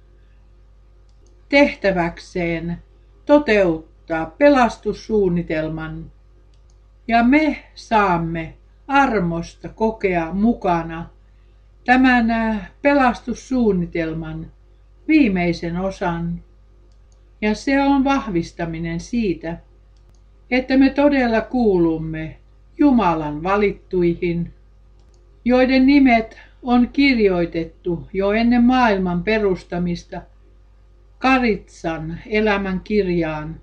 Speaker 2: tehtäväkseen toteuttaa pelastussuunnitelman, ja me saamme armosta kokea mukana tämän pelastussuunnitelman viimeisen osan. Ja se on vahvistaminen siitä, että me todella kuulumme Jumalan valittuihin, joiden nimet on kirjoitettu jo ennen maailman perustamista Karitsan elämän kirjaan.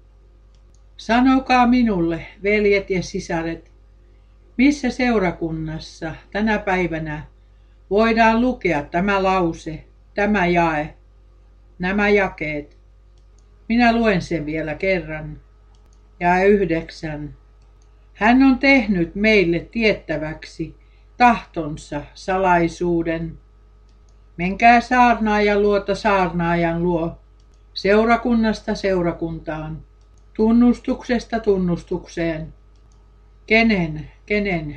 Speaker 2: Sanokaa minulle, veljet ja sisaret, missä seurakunnassa tänä päivänä voidaan lukea tämä lause, tämä jae, nämä jakeet. Minä luen sen vielä kerran. Jae yhdeksän. Hän on tehnyt meille tiettäväksi tahtonsa salaisuuden. Menkää saarnaajan luota saarnaajan luo, seurakunnasta seurakuntaan, tunnustuksesta tunnustukseen. Kenen, kenen,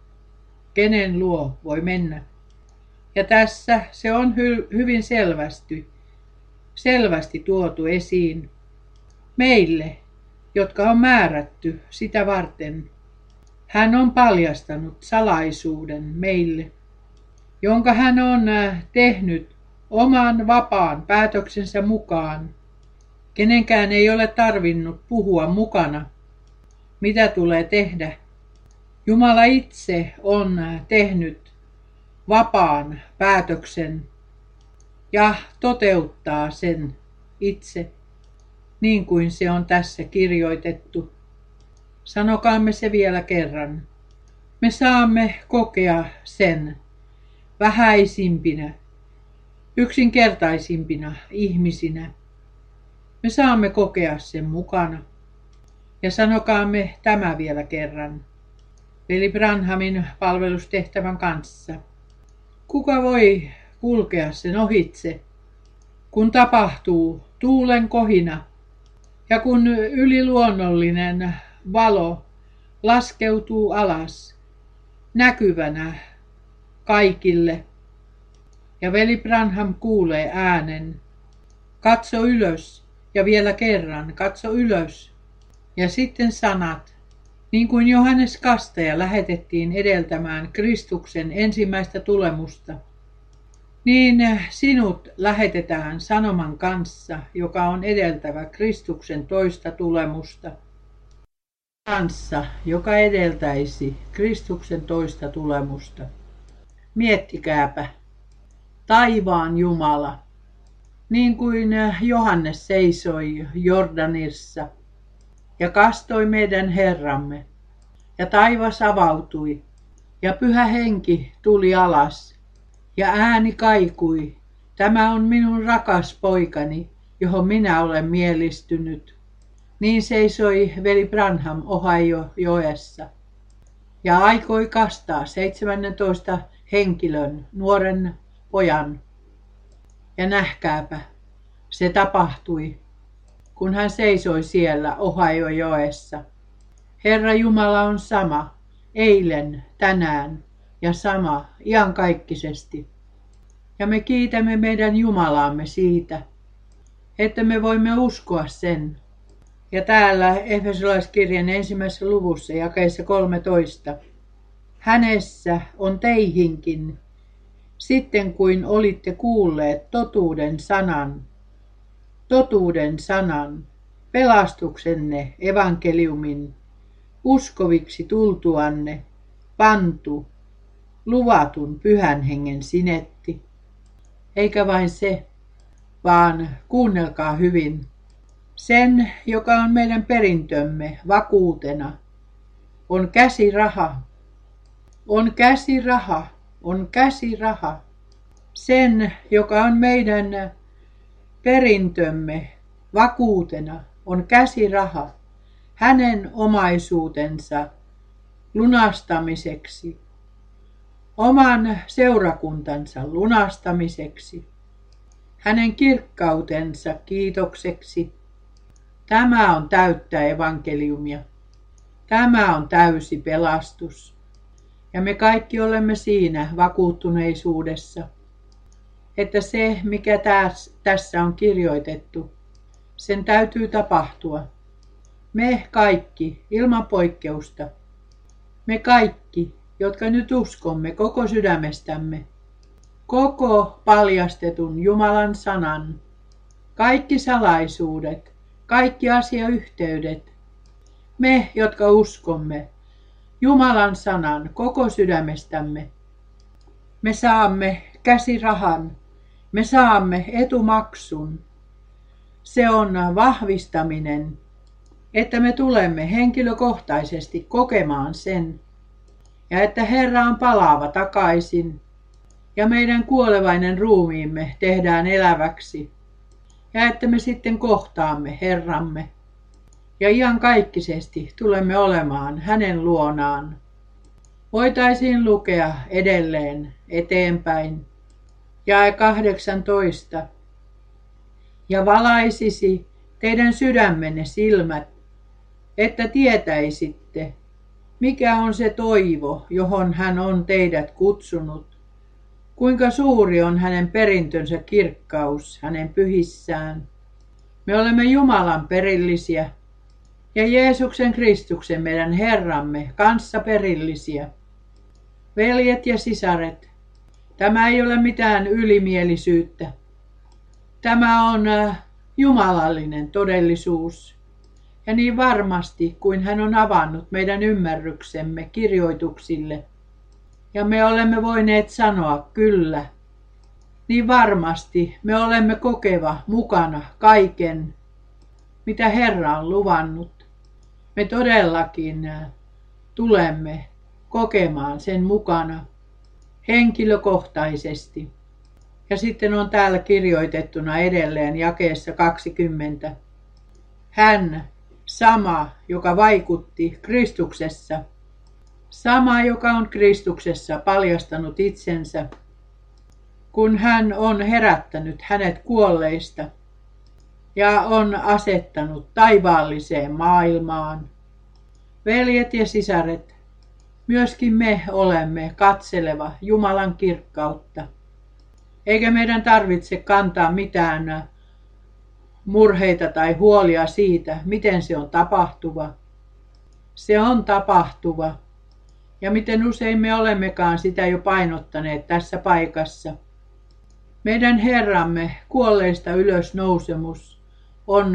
Speaker 2: kenen luo voi mennä. Ja tässä se on hy- hyvin selvästi, selvästi tuotu esiin meille, jotka on määrätty sitä varten. Hän on paljastanut salaisuuden meille, jonka hän on tehnyt oman vapaan päätöksensä mukaan. Kenenkään ei ole tarvinnut puhua mukana, mitä tulee tehdä. Jumala itse on tehnyt vapaan päätöksen ja toteuttaa sen itse, niin kuin se on tässä kirjoitettu. Sanokaamme se vielä kerran. Me saamme kokea sen vähäisimpinä, yksinkertaisimpina ihmisinä. Me saamme kokea sen mukana. Ja sanokaamme tämä vielä kerran. Veli Branhamin palvelustehtävän kanssa. Kuka voi kulkea sen ohitse, kun tapahtuu tuulen kohina ja kun yliluonnollinen valo laskeutuu alas näkyvänä kaikille. Ja veli Branham kuulee äänen. Katso ylös ja vielä kerran katso ylös. Ja sitten sanat, niin kuin Johannes Kastaja lähetettiin edeltämään Kristuksen ensimmäistä tulemusta, niin sinut lähetetään sanoman kanssa, joka on edeltävä Kristuksen toista tulemusta. Kanssa, joka edeltäisi Kristuksen toista tulemusta. Miettikääpä, taivaan Jumala, niin kuin Johannes seisoi Jordanissa ja kastoi meidän Herramme, ja taivas avautui, ja Pyhä Henki tuli alas, ja ääni kaikui, tämä on minun rakas poikani, johon minä olen mielistynyt. Niin seisoi veli Branham Ohio-joessa, ja aikoi kastaa seitsemäntoista henkilön, nuoren pojan. Ja nähkääpä, se tapahtui, kun hän seisoi siellä Ohio-joessa. Herra Jumala on sama, eilen, tänään ja sama, iankaikkisesti. Ja me kiitämme meidän Jumalaamme siitä, että me voimme uskoa sen. Ja täällä Efesolaiskirjan ensimmäisessä luvussa jakeessa kolmetoista. Hänessä on teihinkin, sitten kuin olitte kuulleet totuuden sanan, totuuden sanan, pelastuksenne evankeliumin, uskoviksi tultuanne, pantu, luvatun Pyhän Hengen sinetti. Eikä vain se, vaan kuunnelkaa hyvin. Sen, joka on meidän perintömme vakuutena, on käsiraha, on käsiraha, on käsiraha. Sen, joka on meidän perintömme vakuutena, on käsiraha hänen omaisuutensa lunastamiseksi, oman seurakuntansa lunastamiseksi, hänen kirkkautensa kiitokseksi. Tämä on täyttä evankeliumia. Tämä on täysi pelastus. Ja me kaikki olemme siinä vakuuttuneisuudessa, että se, mikä tässä on kirjoitettu, sen täytyy tapahtua. Me kaikki, ilman poikkeusta, me kaikki, jotka nyt uskomme koko sydämestämme, koko paljastetun Jumalan sanan, kaikki salaisuudet, kaikki asiayhteydet, me, jotka uskomme Jumalan sanan koko sydämestämme, me saamme käsirahan, me saamme etumaksun. Se on vahvistaminen, että me tulemme henkilökohtaisesti kokemaan sen, ja että Herra on palaava takaisin, ja meidän kuolevainen ruumiimme tehdään eläväksi, ja että me sitten kohtaamme Herramme, ja iankaikkisesti tulemme olemaan hänen luonaan. Voitaisiin lukea edelleen eteenpäin. Jae kahdeksantoista. Ja valaisisi teidän sydämenne silmät, että tietäisitte, mikä on se toivo, johon hän on teidät kutsunut, kuinka suuri on hänen perintönsä kirkkaus hänen pyhissään. Me olemme Jumalan perillisiä ja Jeesuksen Kristuksen meidän Herramme kanssa perillisiä. Veljet ja sisaret, tämä ei ole mitään ylimielisyyttä. Tämä on jumalallinen todellisuus. Ja niin varmasti kuin hän on avannut meidän ymmärryksemme kirjoituksille, ja me olemme voineet sanoa kyllä, niin varmasti me olemme kokeva mukana kaiken, mitä Herra on luvannut. Me todellakin tulemme kokemaan sen mukana henkilökohtaisesti. Ja sitten on täällä kirjoitettuna edelleen jakeessa kaksikymmentä. Hän, sama, joka vaikutti Kristuksessa, sama, joka on Kristuksessa paljastanut itsensä, kun hän on herättänyt hänet kuolleista ja on asettanut taivaalliseen maailmaan. Veljet ja sisaret, myöskin me olemme katseleva Jumalan kirkkautta, eikä meidän tarvitse kantaa mitään murheita tai huolia siitä, miten se on tapahtuva. Se on tapahtuva. Ja miten usein me olemmekaan sitä jo painottaneet tässä paikassa. Meidän Herramme kuolleista ylösnousemus on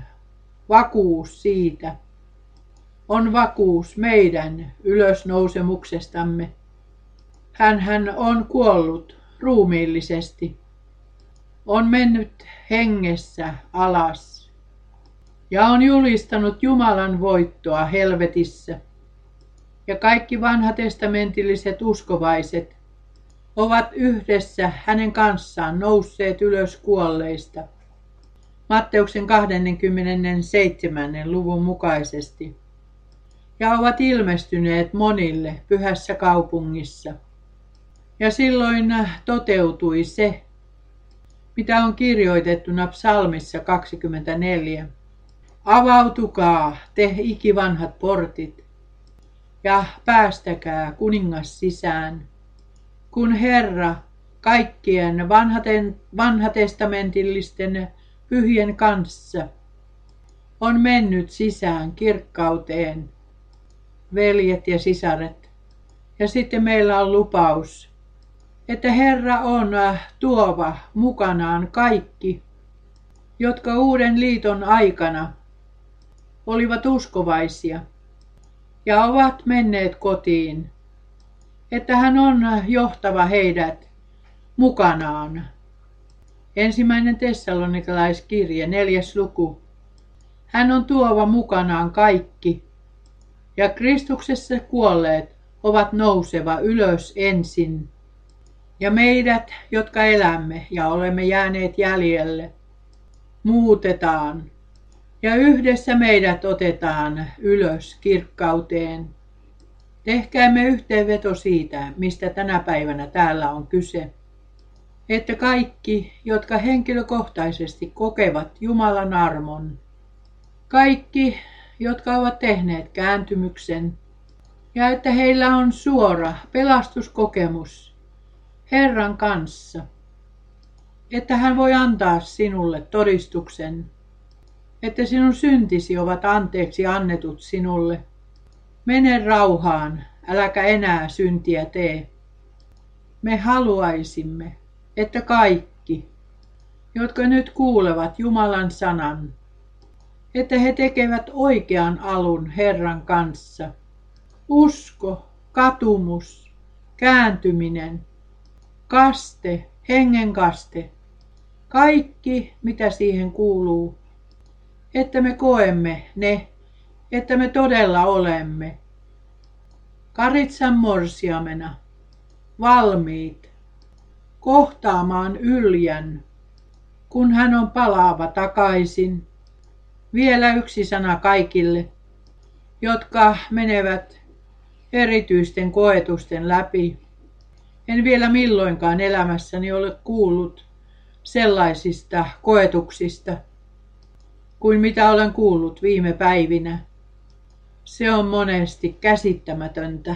Speaker 2: vakuus siitä. On vakuus meidän ylösnousemuksestamme. Hänhän on kuollut ruumiillisesti. On mennyt hengessä alas ja on julistanut Jumalan voittoa helvetissä. Ja kaikki vanhatestamentilliset uskovaiset ovat yhdessä hänen kanssaan nousseet ylös kuolleista. Matteuksen kaksikymmentäseitsemän luvun mukaisesti. Ja ovat ilmestyneet monille pyhässä kaupungissa. Ja silloin toteutui se, mitä on kirjoitettuna psalmissa kaksikymmentäneljä. Avautukaa te ikivanhat portit ja päästäkää kuningas sisään, kun Herra kaikkien vanhaten, vanhatestamentillisten pyhien kanssa on mennyt sisään kirkkauteen, veljet ja sisaret. Ja sitten meillä on lupaus, että Herra on tuova mukanaan kaikki, jotka uuden liiton aikana olivat uskovaisia ja ovat menneet kotiin, että hän on johtava heidät mukanaan. Ensimmäinen tessalonikalaiskirje, neljäs luku. Hän on tuova mukanaan kaikki, ja Kristuksessa kuolleet ovat nouseva ylös ensin. Ja meidät, jotka elämme ja olemme jääneet jäljelle, muutetaan. Ja yhdessä meidät otetaan ylös kirkkauteen. Tehkäämme yhteenveto siitä, mistä tänä päivänä täällä on kyse. Että kaikki, jotka henkilökohtaisesti kokevat Jumalan armon, kaikki, jotka ovat tehneet kääntymyksen, ja että heillä on suora pelastuskokemus Herran kanssa, että hän voi antaa sinulle todistuksen, että sinun syntisi ovat anteeksi annetut sinulle. Mene rauhaan, äläkä enää syntiä tee. Me haluaisimme, että kaikki, jotka nyt kuulevat Jumalan sanan, että he tekevät oikean alun Herran kanssa. Usko, katumus, kääntyminen, kaste, hengen kaste, kaikki mitä siihen kuuluu, että me koemme ne, että me todella olemme Karitsan morsiamena valmiit kohtaamaan Yljän, kun hän on palaava takaisin. Vielä yksi sana kaikille, jotka menevät erityisten koetusten läpi. En vielä milloinkaan elämässäni ole kuullut sellaisista koetuksista kuin mitä olen kuullut viime päivinä. Se on monesti käsittämätöntä,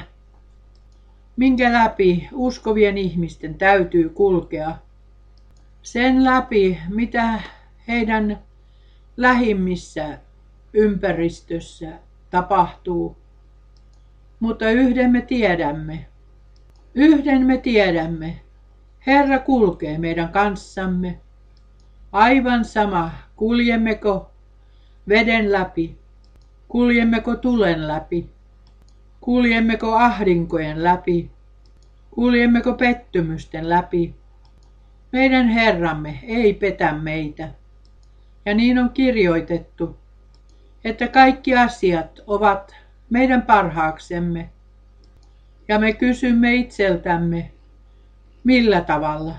Speaker 2: minkä läpi uskovien ihmisten täytyy kulkea. Sen läpi, mitä heidän lähimmissä ympäristössä tapahtuu. Mutta yhden me tiedämme, yhden me tiedämme, Herra kulkee meidän kanssamme. Aivan sama, kuljemmeko veden läpi, kuljemmeko tulen läpi, kuljemmeko ahdinkojen läpi, kuljemmeko pettymysten läpi. Meidän Herramme ei petä meitä. Ja niin on kirjoitettu, että kaikki asiat ovat meidän parhaaksemme. Ja me kysymme itseltämme, millä tavalla,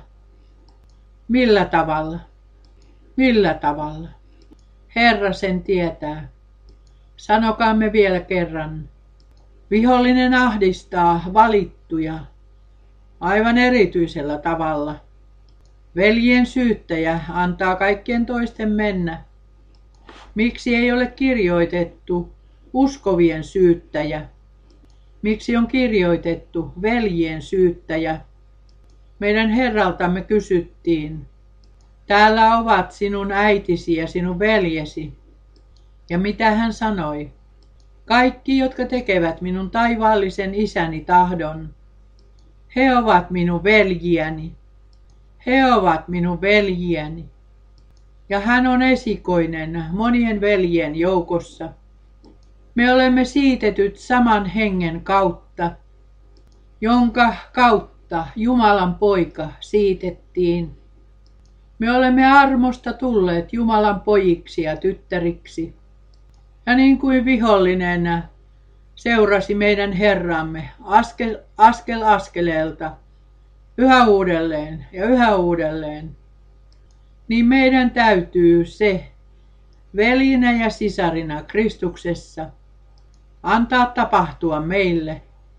Speaker 2: millä tavalla, millä tavalla. Herra sen tietää. Sanokaamme vielä kerran. Vihollinen ahdistaa valittuja aivan erityisellä tavalla. Veljen syyttäjä antaa kaikkien toisten mennä. Miksi ei ole kirjoitettu uskovien syyttäjä? Miksi on kirjoitettu veljien syyttäjä? Meidän Herraltamme kysyttiin, täällä ovat sinun äitisi ja sinun veljesi. Ja mitä hän sanoi? Kaikki, jotka tekevät minun taivaallisen isäni tahdon, he ovat minun veljiäni. He ovat minun veljiäni. Ja hän on esikoinen monien veljien joukossa. Me olemme siitetyt saman hengen kautta, jonka kautta Jumalan poika siitettiin. Me olemme armosta tulleet Jumalan pojiksi ja tyttäriksi. Ja niin kuin vihollinen seurasi meidän Herramme askel, askel askeleelta, yhä uudelleen ja yhä uudelleen, niin meidän täytyy se velinä ja sisarina Kristuksessa antaa tapahtua meille,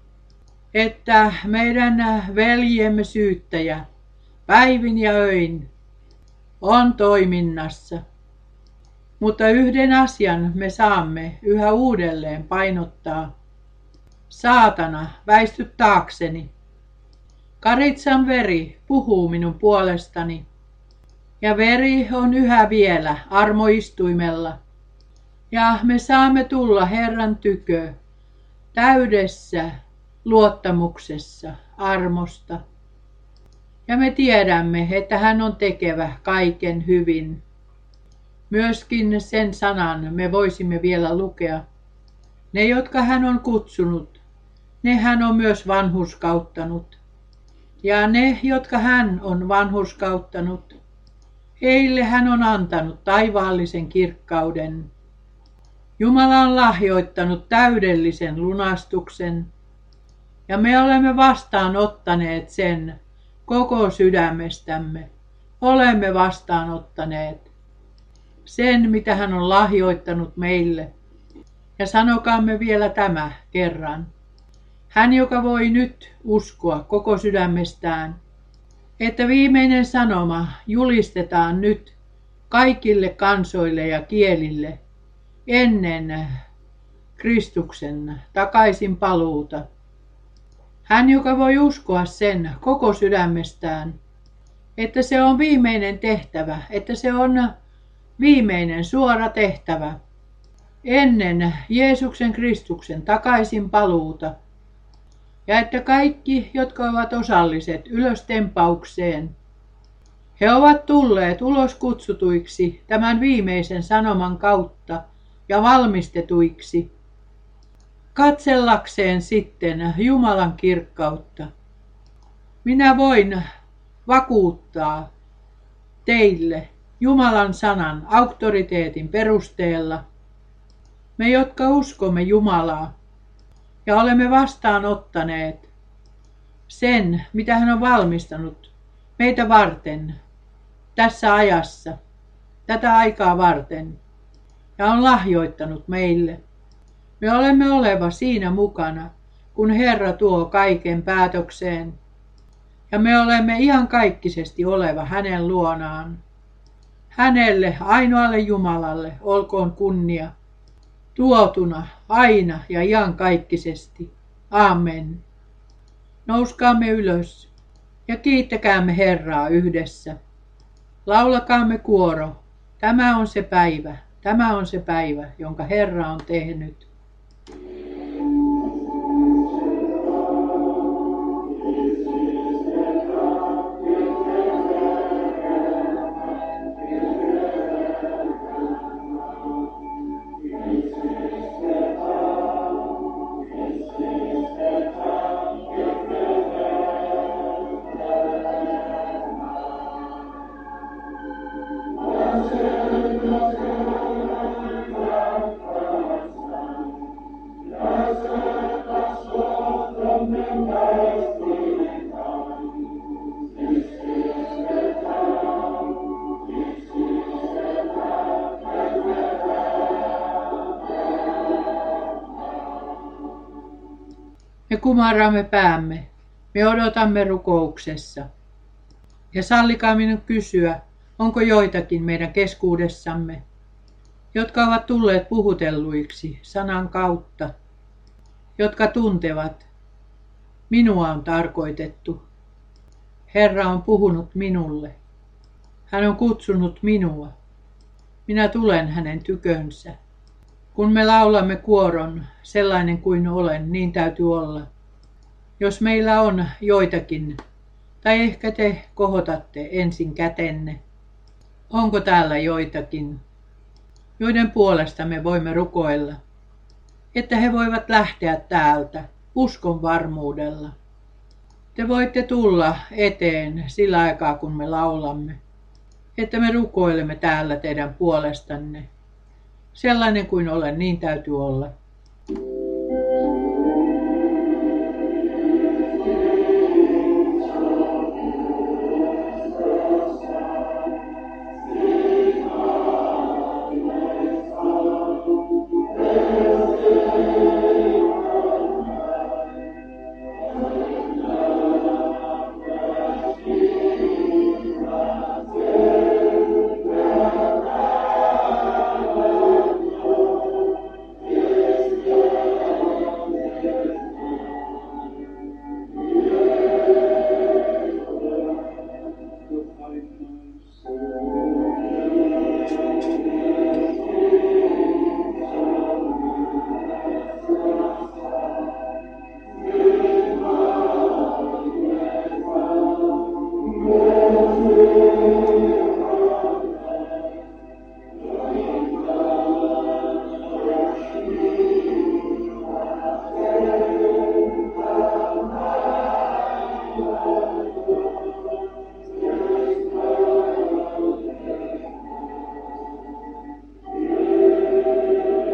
Speaker 2: että meidän veljemme syyttäjä päivin ja öin on toiminnassa. Mutta yhden asian me saamme yhä uudelleen painottaa. Saatana, väisty taakseni. Karitsan veri puhuu minun puolestani. Ja veri on yhä vielä armoistuimella. Ja me saamme tulla Herran tykö täydessä luottamuksessa armosta. Ja me tiedämme, että hän on tekevä kaiken hyvin. Myöskin sen sanan me voisimme vielä lukea. Ne, jotka hän on kutsunut, ne hän on myös vanhurskauttanut. Ja ne, jotka hän on vanhurskauttanut, heille hän on antanut taivaallisen kirkkauden. Jumala on lahjoittanut täydellisen lunastuksen, ja me olemme vastaanottaneet sen koko sydämestämme olemme vastaanottaneet sen, mitä hän on lahjoittanut meille. Ja sanokaamme vielä tämä kerran. Hän, joka voi nyt uskoa koko sydämestään, että viimeinen sanoma julistetaan nyt kaikille kansoille ja kielille ennen Kristuksen takaisin paluuta. Hän, joka voi uskoa sen koko sydämestään, että se on viimeinen tehtävä, että se on viimeinen suora tehtävä ennen Jeesuksen Kristuksen takaisin paluuta. Ja että kaikki, jotka ovat osalliset ylöstempaukseen, he ovat tulleet ulos kutsutuiksi tämän viimeisen sanoman kautta ja valmistetuiksi, katsellakseen sitten Jumalan kirkkautta. Minä voin vakuuttaa teille Jumalan sanan auktoriteetin perusteella, me jotka uskomme Jumalaa ja olemme vastaanottaneet sen, mitä hän on valmistanut meitä varten tässä ajassa, tätä aikaa varten, ja on lahjoittanut meille. Me olemme oleva siinä mukana, kun Herra tuo kaiken päätökseen, ja me olemme ihan kaikkisesti oleva hänen luonaan. Hänelle, ainoalle Jumalalle, olkoon kunnia, tuotuna aina ja iankaikkisesti. Amen. Nouskaamme ylös ja kiittäkäämme Herraa yhdessä. Laulakaamme kuoro. Tämä on se päivä, tämä on se päivä, jonka Herra on tehnyt. Me kumarramme päämme, me odotamme rukouksessa. Ja sallikaa minun kysyä, onko joitakin meidän keskuudessamme, jotka ovat tulleet puhutelluiksi sanan kautta, jotka tuntevat, minua on tarkoitettu. Herra on puhunut minulle. Hän on kutsunut minua. Minä tulen hänen tykönsä. Kun me laulamme kuoron, sellainen kuin olen, niin täytyy olla. Jos meillä on joitakin, tai ehkä te kohotatte ensin kätenne, onko täällä joitakin, joiden puolesta me voimme rukoilla, että he voivat lähteä täältä uskon varmuudella. Te voitte tulla eteen sillä aikaa, kun me laulamme, että me rukoilemme täällä teidän puolestanne. Sellainen kuin olen, niin täytyy olla.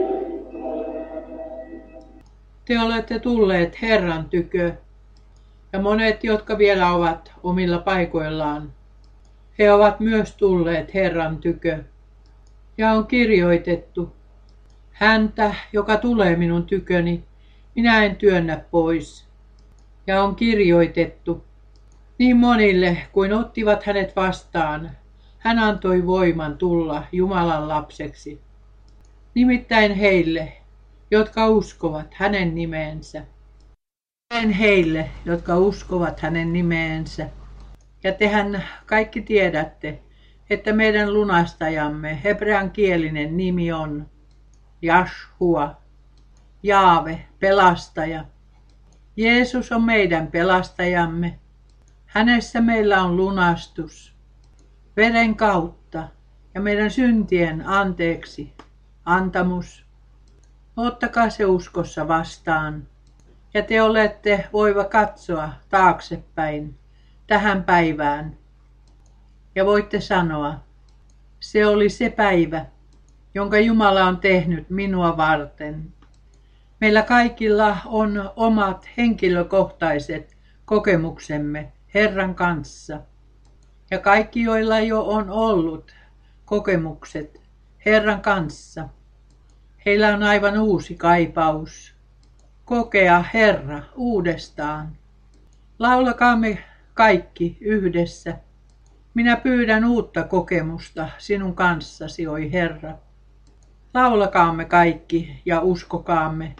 Speaker 2: Te olette tulleet Herran tykö, Ja monet, jotka vielä ovat omilla paikoillaan, he ovat myös tulleet Herran tykö. Ja on kirjoitettu, häntä, joka tulee minun tyköni, minä en työnnä pois. Ja on kirjoitettu, niin monille kuin ottivat hänet vastaan, hän antoi voiman tulla Jumalan lapseksi. Nimittäin heille, jotka uskovat hänen nimeensä. Vain heille, jotka uskovat hänen nimeensä. Ja tehän kaikki tiedätte, että meidän lunastajamme hebreankielinen nimi on Jashua, Jaave, pelastaja. Jeesus on meidän pelastajamme. Hänessä meillä on lunastus, veren kautta ja meidän syntien anteeksi, antamus. Ottakaa se uskossa vastaan, ja te olette voiva katsoa taaksepäin tähän päivään. Ja voitte sanoa, se oli se päivä, jonka Jumala on tehnyt minua varten. Meillä kaikilla on omat henkilökohtaiset kokemuksemme Herran kanssa. Ja kaikki, joilla jo on ollut kokemukset Herran kanssa, heillä on aivan uusi kaipaus kokea Herra uudestaan. Laulakaamme kaikki yhdessä. Minä pyydän uutta kokemusta sinun kanssasi, oi Herra. Laulakaamme kaikki ja uskokaamme.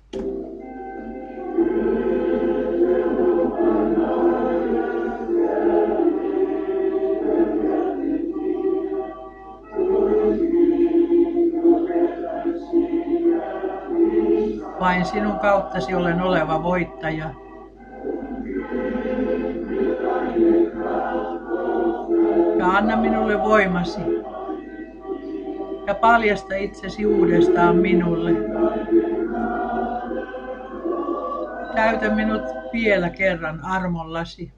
Speaker 2: Vain sinun kauttasi olen oleva voittaja. Ja anna minulle voimasi. Ja paljasta itsesi uudestaan minulle. Täytä minut vielä kerran armollasi.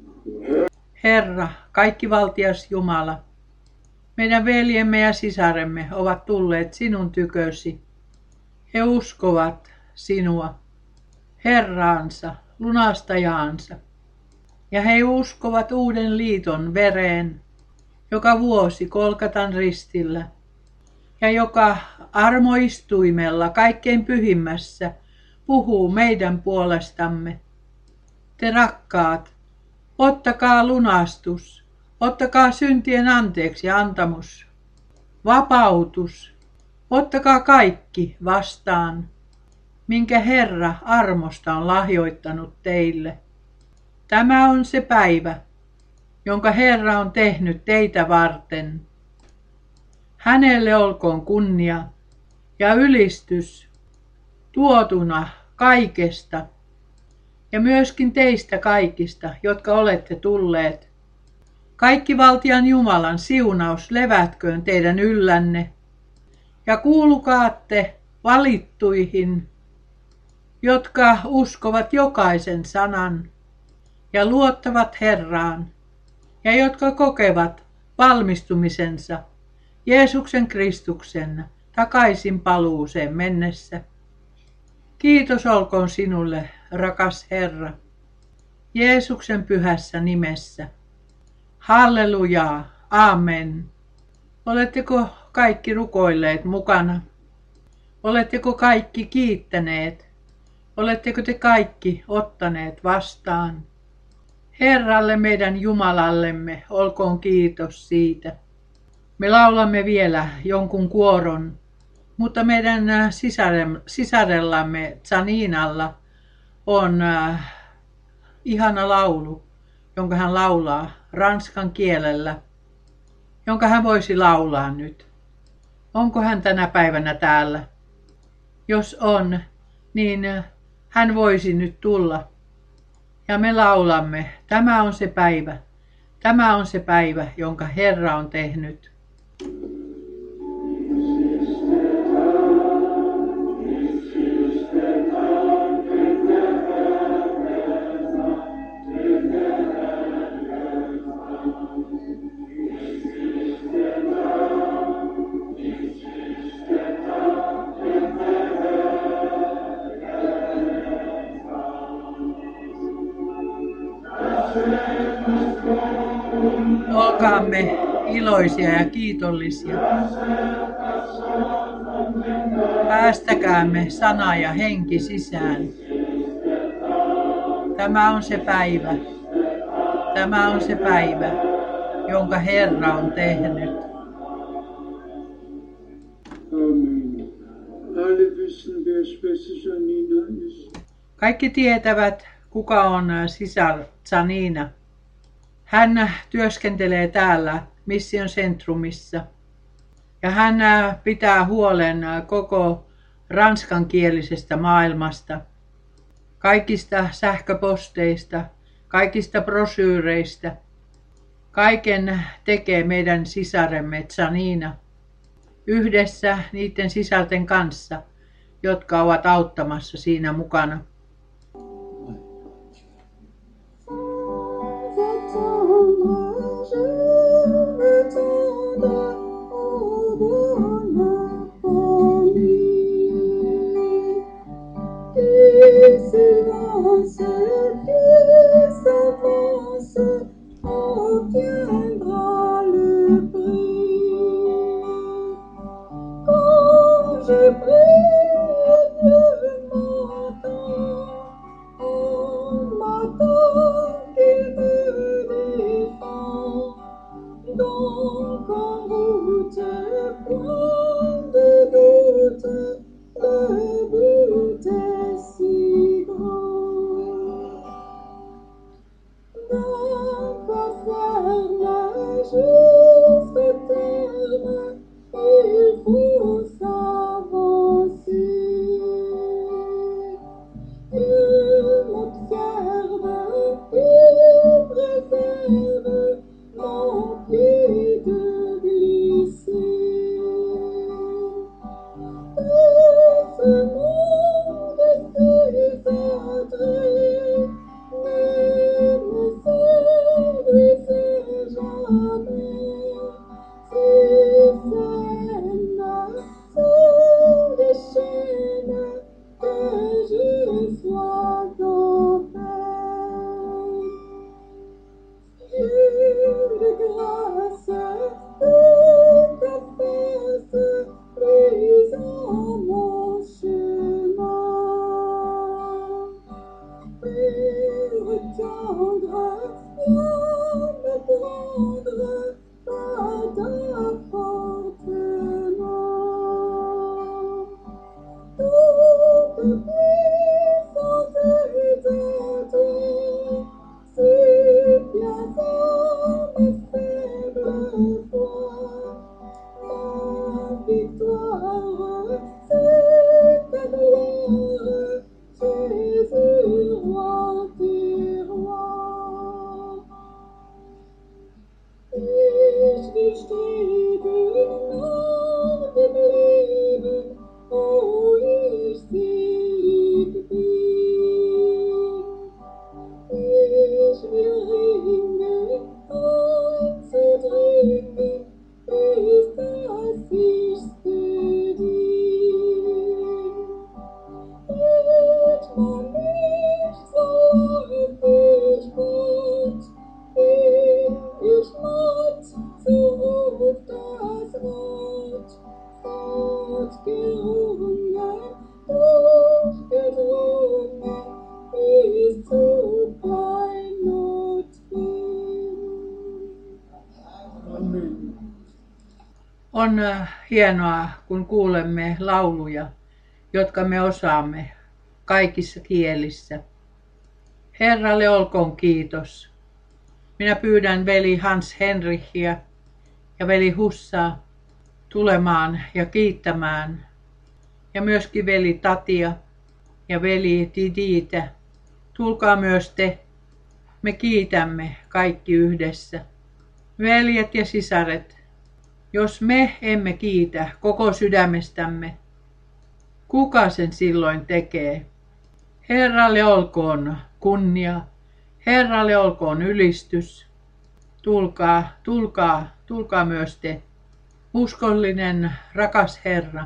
Speaker 2: Herra, kaikkivaltias Jumala, meidän veljemme ja sisaremme ovat tulleet sinun tykösi. He uskovat sinua, Herraansa, lunastajaansa. Ja he uskovat uuden liiton vereen, joka vuosi Kolkatan ristillä, ja joka armoistuimella kaikkein pyhimmässä puhuu meidän puolestamme. Te rakkaat, ottakaa lunastus, ottakaa syntien anteeksi antamus, vapautus, ottakaa kaikki vastaan, minkä Herra armosta on lahjoittanut teille. Tämä on se päivä, jonka Herra on tehnyt teitä varten. Hänelle olkoon kunnia ja ylistys tuotuna kaikesta ja myöskin teistä kaikista, jotka olette tulleet. Kaikki valtian Jumalan siunaus levätköön teidän yllänne ja kuulukaatte valittuihin, jotka uskovat jokaisen sanan ja luottavat Herraan ja jotka kokevat valmistumisensa Jeesuksen Kristuksen takaisin paluuseen mennessä. Kiitos olkoon sinulle, rakas Herra, Jeesuksen pyhässä nimessä. Hallelujaa, amen. Oletteko kaikki rukoilleet mukana? Oletteko kaikki kiittäneet? Oletteko te kaikki ottaneet vastaan? Herralle meidän Jumalallemme olkoon kiitos siitä. Me laulamme vielä jonkun kuoron, mutta meidän sisarellamme Zaninalla on äh, ihana laulu, jonka hän laulaa ranskan kielellä, jonka hän voisi laulaa nyt. Onko hän tänä päivänä täällä? Jos on, niin hän voisi nyt tulla. Ja me laulamme, tämä on se päivä, tämä on se päivä, jonka Herra on tehnyt. Olkaamme iloisia ja kiitollisia. Päästäkäämme sana ja henki sisään. Tämä on se päivä. Tämä on se päivä, jonka Herra on tehnyt.
Speaker 1: Amen. Alle wissen, wer Schwester Janina ist.
Speaker 2: Kaikki tietävät, kuka on sisar Janina. Hän työskentelee täällä Mission Centrumissa. Ja hän pitää huolen koko ranskankielisestä maailmasta, kaikista sähköposteista, kaikista brosyyreistä. Kaiken tekee meidän sisaremme Janina yhdessä niiden sisarten kanssa, jotka ovat auttamassa siinä mukana. On hienoa, kun kuulemme lauluja, jotka me osaamme kaikissa kielissä. Herralle olkoon kiitos. Minä pyydän veli Hans Henrichia ja veli Hussaa tulemaan ja kiittämään. Ja myöskin veli Tatia ja veli Diditä. Tulkaa myös te. Me kiitämme kaikki yhdessä. Veljet ja sisaret. Jos me emme kiitä koko sydämestämme, kuka sen silloin tekee? Herralle olkoon kunnia, Herralle olkoon ylistys. Tulkaa, tulkaa, tulkaa myös te. Uskollinen, rakas Herra,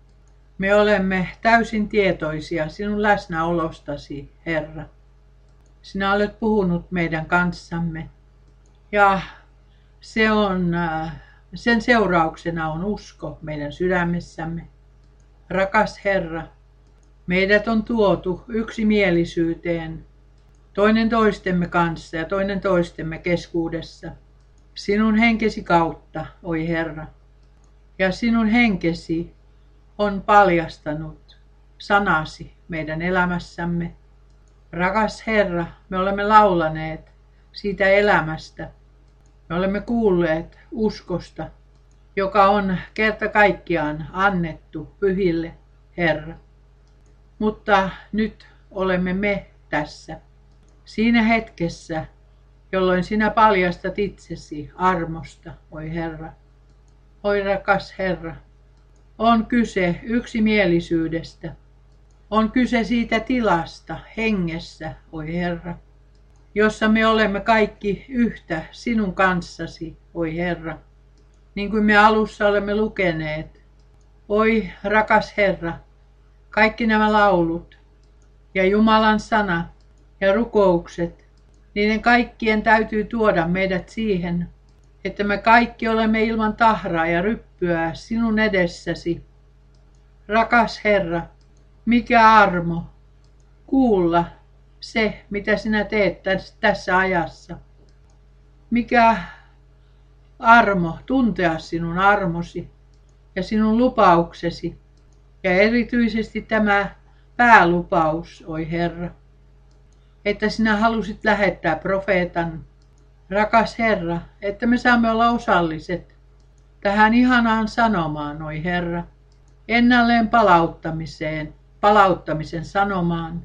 Speaker 2: me olemme täysin tietoisia sinun läsnäolostasi, Herra. Sinä olet puhunut meidän kanssamme ja Se on, sen seurauksena on usko meidän sydämessämme. Rakas Herra, meidät on tuotu yksimielisyyteen toinen toistemme kanssa ja toinen toistemme keskuudessa. Sinun henkesi kautta, oi Herra. Ja sinun henkesi on paljastanut sanasi meidän elämässämme. Rakas Herra, me olemme laulaneet siitä elämästä. Me olemme kuulleet uskosta, joka on kerta kaikkiaan annettu pyhille, Herra. Mutta nyt olemme me tässä, siinä hetkessä, jolloin sinä paljastat itsesi armosta, oi Herra. Oi rakas Herra, on kyse yksimielisyydestä, on kyse siitä tilasta hengessä, oi Herra, jossa me olemme kaikki yhtä sinun kanssasi, oi Herra, niin kuin me alussa olemme lukeneet. Oi rakas Herra, kaikki nämä laulut ja Jumalan sana ja rukoukset, niiden kaikkien täytyy tuoda meidät siihen, että me kaikki olemme ilman tahraa ja ryppyä sinun edessäsi. Rakas Herra, mikä armo kuulla se, mitä sinä teet tässä ajassa. Mikä armo tuntea sinun armosi ja sinun lupauksesi ja erityisesti tämä päälupaus, oi Herra, että sinä halusit lähettää profeetan. Rakas Herra, että me saamme olla osalliset tähän ihanaan sanomaan, oi Herra, ennalleen palauttamiseen, palauttamisen sanomaan.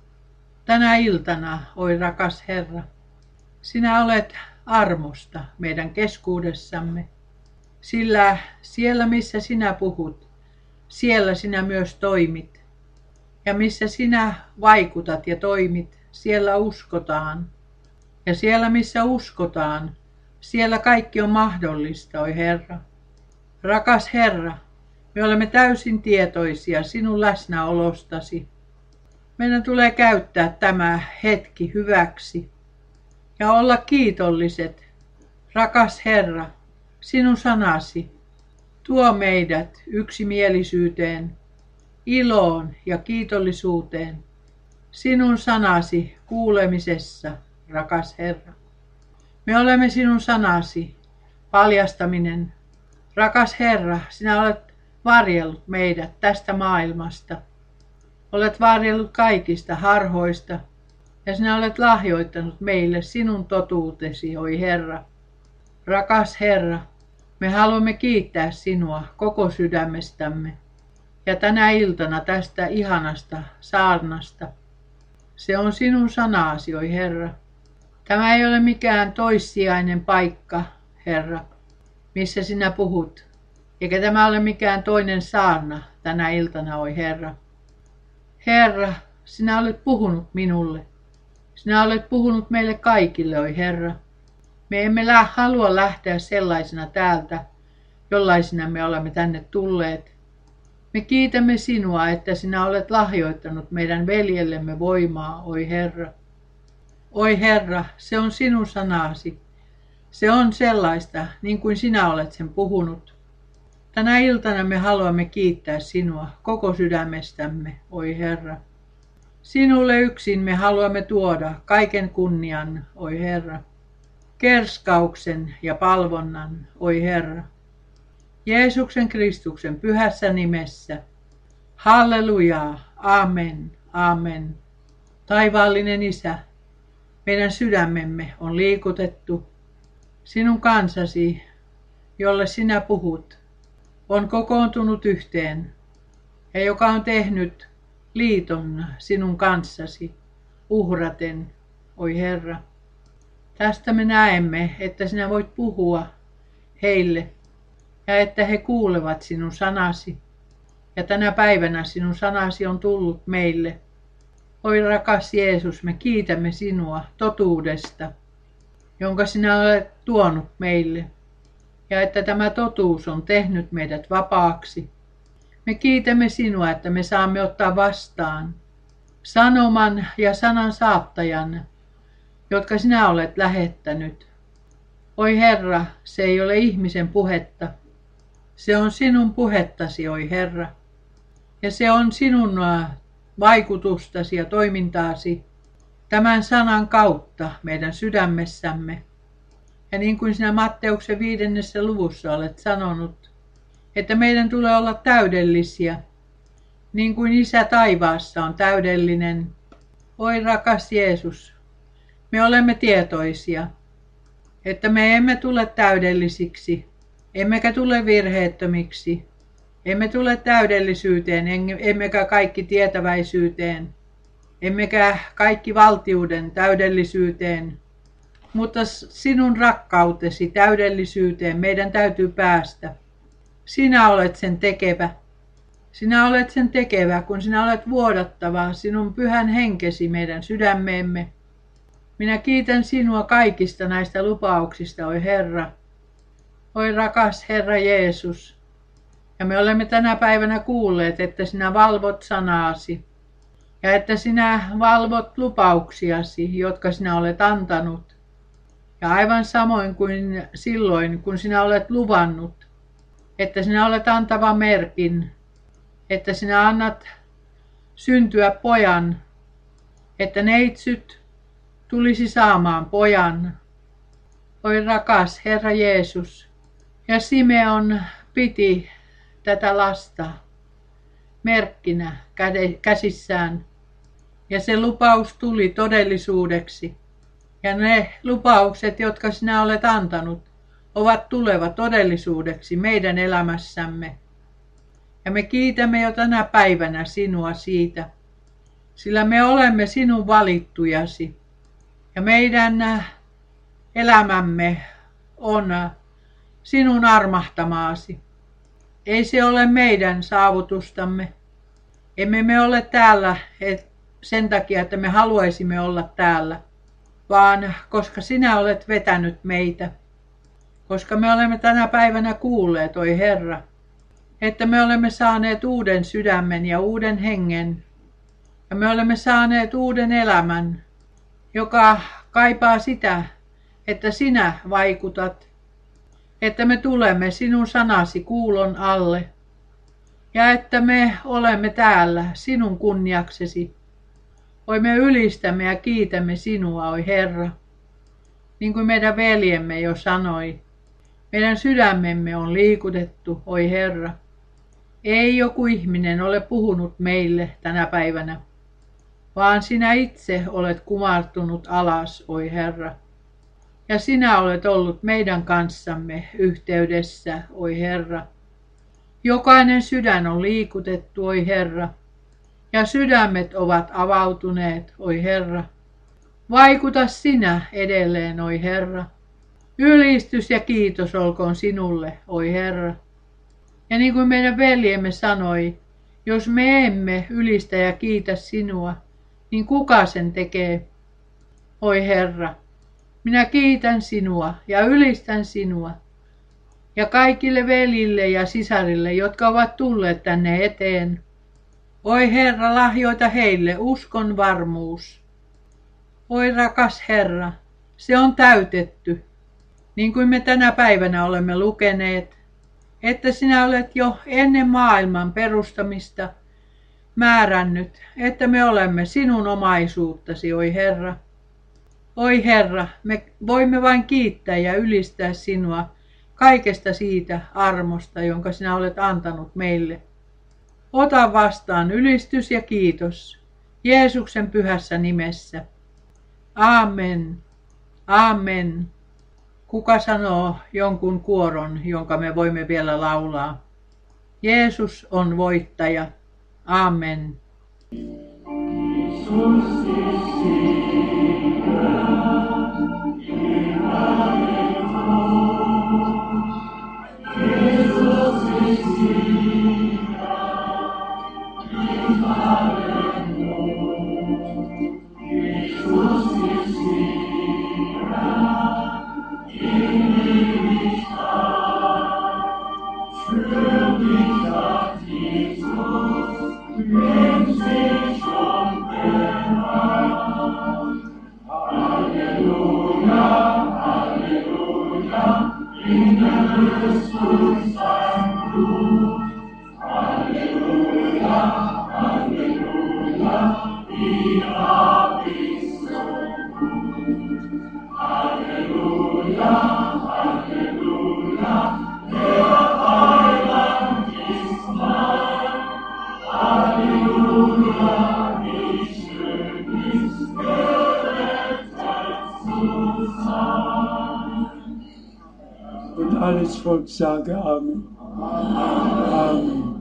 Speaker 2: Tänä iltana, oi rakas Herra, sinä olet armosta meidän keskuudessamme, sillä siellä missä sinä puhut, siellä sinä myös toimit. Ja missä sinä vaikutat ja toimit, siellä uskotaan. Ja siellä missä uskotaan, siellä kaikki on mahdollista, oi Herra. Rakas Herra, me olemme täysin tietoisia sinun läsnäolostasi. Meidän tulee käyttää tämä hetki hyväksi ja olla kiitolliset. Rakas Herra, sinun sanasi tuo meidät yksimielisyyteen, iloon ja kiitollisuuteen sinun sanasi kuulemisessa, rakas Herra. Me olemme sinun sanasi paljastaminen. Rakas Herra, sinä olet varjellut meidät tästä maailmasta. Olet varjellut kaikista harhoista ja sinä olet lahjoittanut meille sinun totuutesi, oi Herra. Rakas Herra, me haluamme kiittää sinua koko sydämestämme ja tänä iltana tästä ihanasta saarnasta. Se on sinun sanasi, oi Herra. Tämä ei ole mikään toissijainen paikka, Herra, missä sinä puhut, eikä tämä ole mikään toinen saarna tänä iltana, oi Herra. Herra, sinä olet puhunut minulle. Sinä olet puhunut meille kaikille, oi Herra. Me emme lä- halua lähteä sellaisena täältä, jollaisina me olemme tänne tulleet. Me kiitämme sinua, että sinä olet lahjoittanut meidän veljellemme voimaa, oi Herra. Oi Herra, se on sinun sanasi. Se on sellaista, niin kuin sinä olet sen puhunut. Tänä iltana me haluamme kiittää sinua koko sydämestämme, oi Herra. Sinulle yksin me haluamme tuoda kaiken kunnian, oi Herra. Kerskauksen ja palvonnan, oi Herra. Jeesuksen Kristuksen pyhässä nimessä. Hallelujaa, amen, amen. Taivaallinen Isä, meidän sydämemme on liikutettu. Sinun kansasi, jolle sinä puhut, on kokoontunut yhteen ja joka on tehnyt liiton sinun kanssasi uhraten, oi Herra. Tästä me näemme, että sinä voit puhua heille ja että he kuulevat sinun sanasi. Ja tänä päivänä sinun sanasi on tullut meille. Oi rakas Jeesus, me kiitämme sinua totuudesta, jonka sinä olet tuonut meille. Ja että tämä totuus on tehnyt meidät vapaaksi. Me kiitämme sinua, että me saamme ottaa vastaan sanoman ja sanan saattajan, jotka sinä olet lähettänyt. Oi Herra, se ei ole ihmisen puhetta. Se on sinun puhettasi, oi Herra. Ja se on sinun vaikutustasi ja toimintaasi tämän sanan kautta meidän sydämessämme. Ja niin kuin sinä Matteuksen viidennessä luvussa olet sanonut, että meidän tulee olla täydellisiä, niin kuin Isä taivaassa on täydellinen. Oi rakas Jeesus, me olemme tietoisia, että me emme tule täydellisiksi, emmekä tule virheettömiksi, emme tule täydellisyyteen, emmekä kaikki tietäväisyyteen, emmekä kaikki valtiuden täydellisyyteen, mutta sinun rakkautesi täydellisyyteen meidän täytyy päästä. Sinä olet sen tekevä. Sinä olet sen tekevä, kun sinä olet vuodattava sinun pyhän henkesi meidän sydämeemme. Minä kiitän sinua kaikista näistä lupauksista, oi Herra. Oi rakas Herra Jeesus. Ja me olemme tänä päivänä kuulleet, että sinä valvot sanaasi. Ja että sinä valvot lupauksiasi, jotka sinä olet antanut. Ja aivan samoin kuin silloin, kun sinä olet luvannut, että sinä olet antava merkin, että sinä annat syntyä pojan, että neitsyt tulisi saamaan pojan. Oi rakas Herra Jeesus. Ja Simeon piti tätä lasta merkkinä käsissään. Ja se lupaus tuli todellisuudeksi. Ja ne lupaukset, jotka sinä olet antanut, ovat tuleva todellisuudeksi meidän elämässämme. Ja me kiitämme jo tänä päivänä sinua siitä, sillä me olemme sinun valittujasi. Ja meidän elämämme on sinun armahtamaasi. Ei se ole meidän saavutustamme. Emme me ole täällä sen takia, että me haluaisimme olla täällä, vaan koska sinä olet vetänyt meitä. Koska me olemme tänä päivänä kuulleet, oi Herra, että me olemme saaneet uuden sydämen ja uuden hengen. Ja me olemme saaneet uuden elämän, joka kaipaa sitä, että sinä vaikutat, että me tulemme sinun sanasi kuulon alle ja että me olemme täällä sinun kunniaksesi. Oi me ylistämme ja kiitämme sinua, oi Herra. Niin kuin meidän veljemme jo sanoi, meidän sydämemme on liikutettu, oi Herra. Ei joku ihminen ole puhunut meille tänä päivänä, vaan sinä itse olet kumartunut alas, oi Herra. Ja sinä olet ollut meidän kanssamme yhteydessä, oi Herra. Jokainen sydän on liikutettu, oi Herra. Ja sydämet ovat avautuneet, oi Herra. Vaikuta sinä edelleen, oi Herra. Ylistys ja kiitos olkoon sinulle, oi Herra. Ja niin kuin meidän veljemme sanoi, jos me emme ylistä ja kiitä sinua, niin kuka sen tekee? Oi Herra, minä kiitän sinua ja ylistän sinua. Ja kaikille velille ja sisarille, jotka ovat tulleet tänne eteen. Oi Herra, lahjoita heille uskon varmuus. Oi rakas Herra, se on täytetty, niin kuin me tänä päivänä olemme lukeneet, että sinä olet jo ennen maailman perustamista määrännyt, että me olemme sinun omaisuuttasi, oi Herra. Oi Herra, me voimme vain kiittää ja ylistää sinua kaikesta siitä armosta, jonka sinä olet antanut meille. Ota vastaan ylistys ja kiitos Jeesuksen pyhässä nimessä. Amen. Amen. Kuka sanoo jonkun kuoron, jonka me voimme vielä laulaa? Jeesus on voittaja. Amen.
Speaker 3: Halleluja, Halleluja.
Speaker 1: Und alles Volk sage Amen. Amen.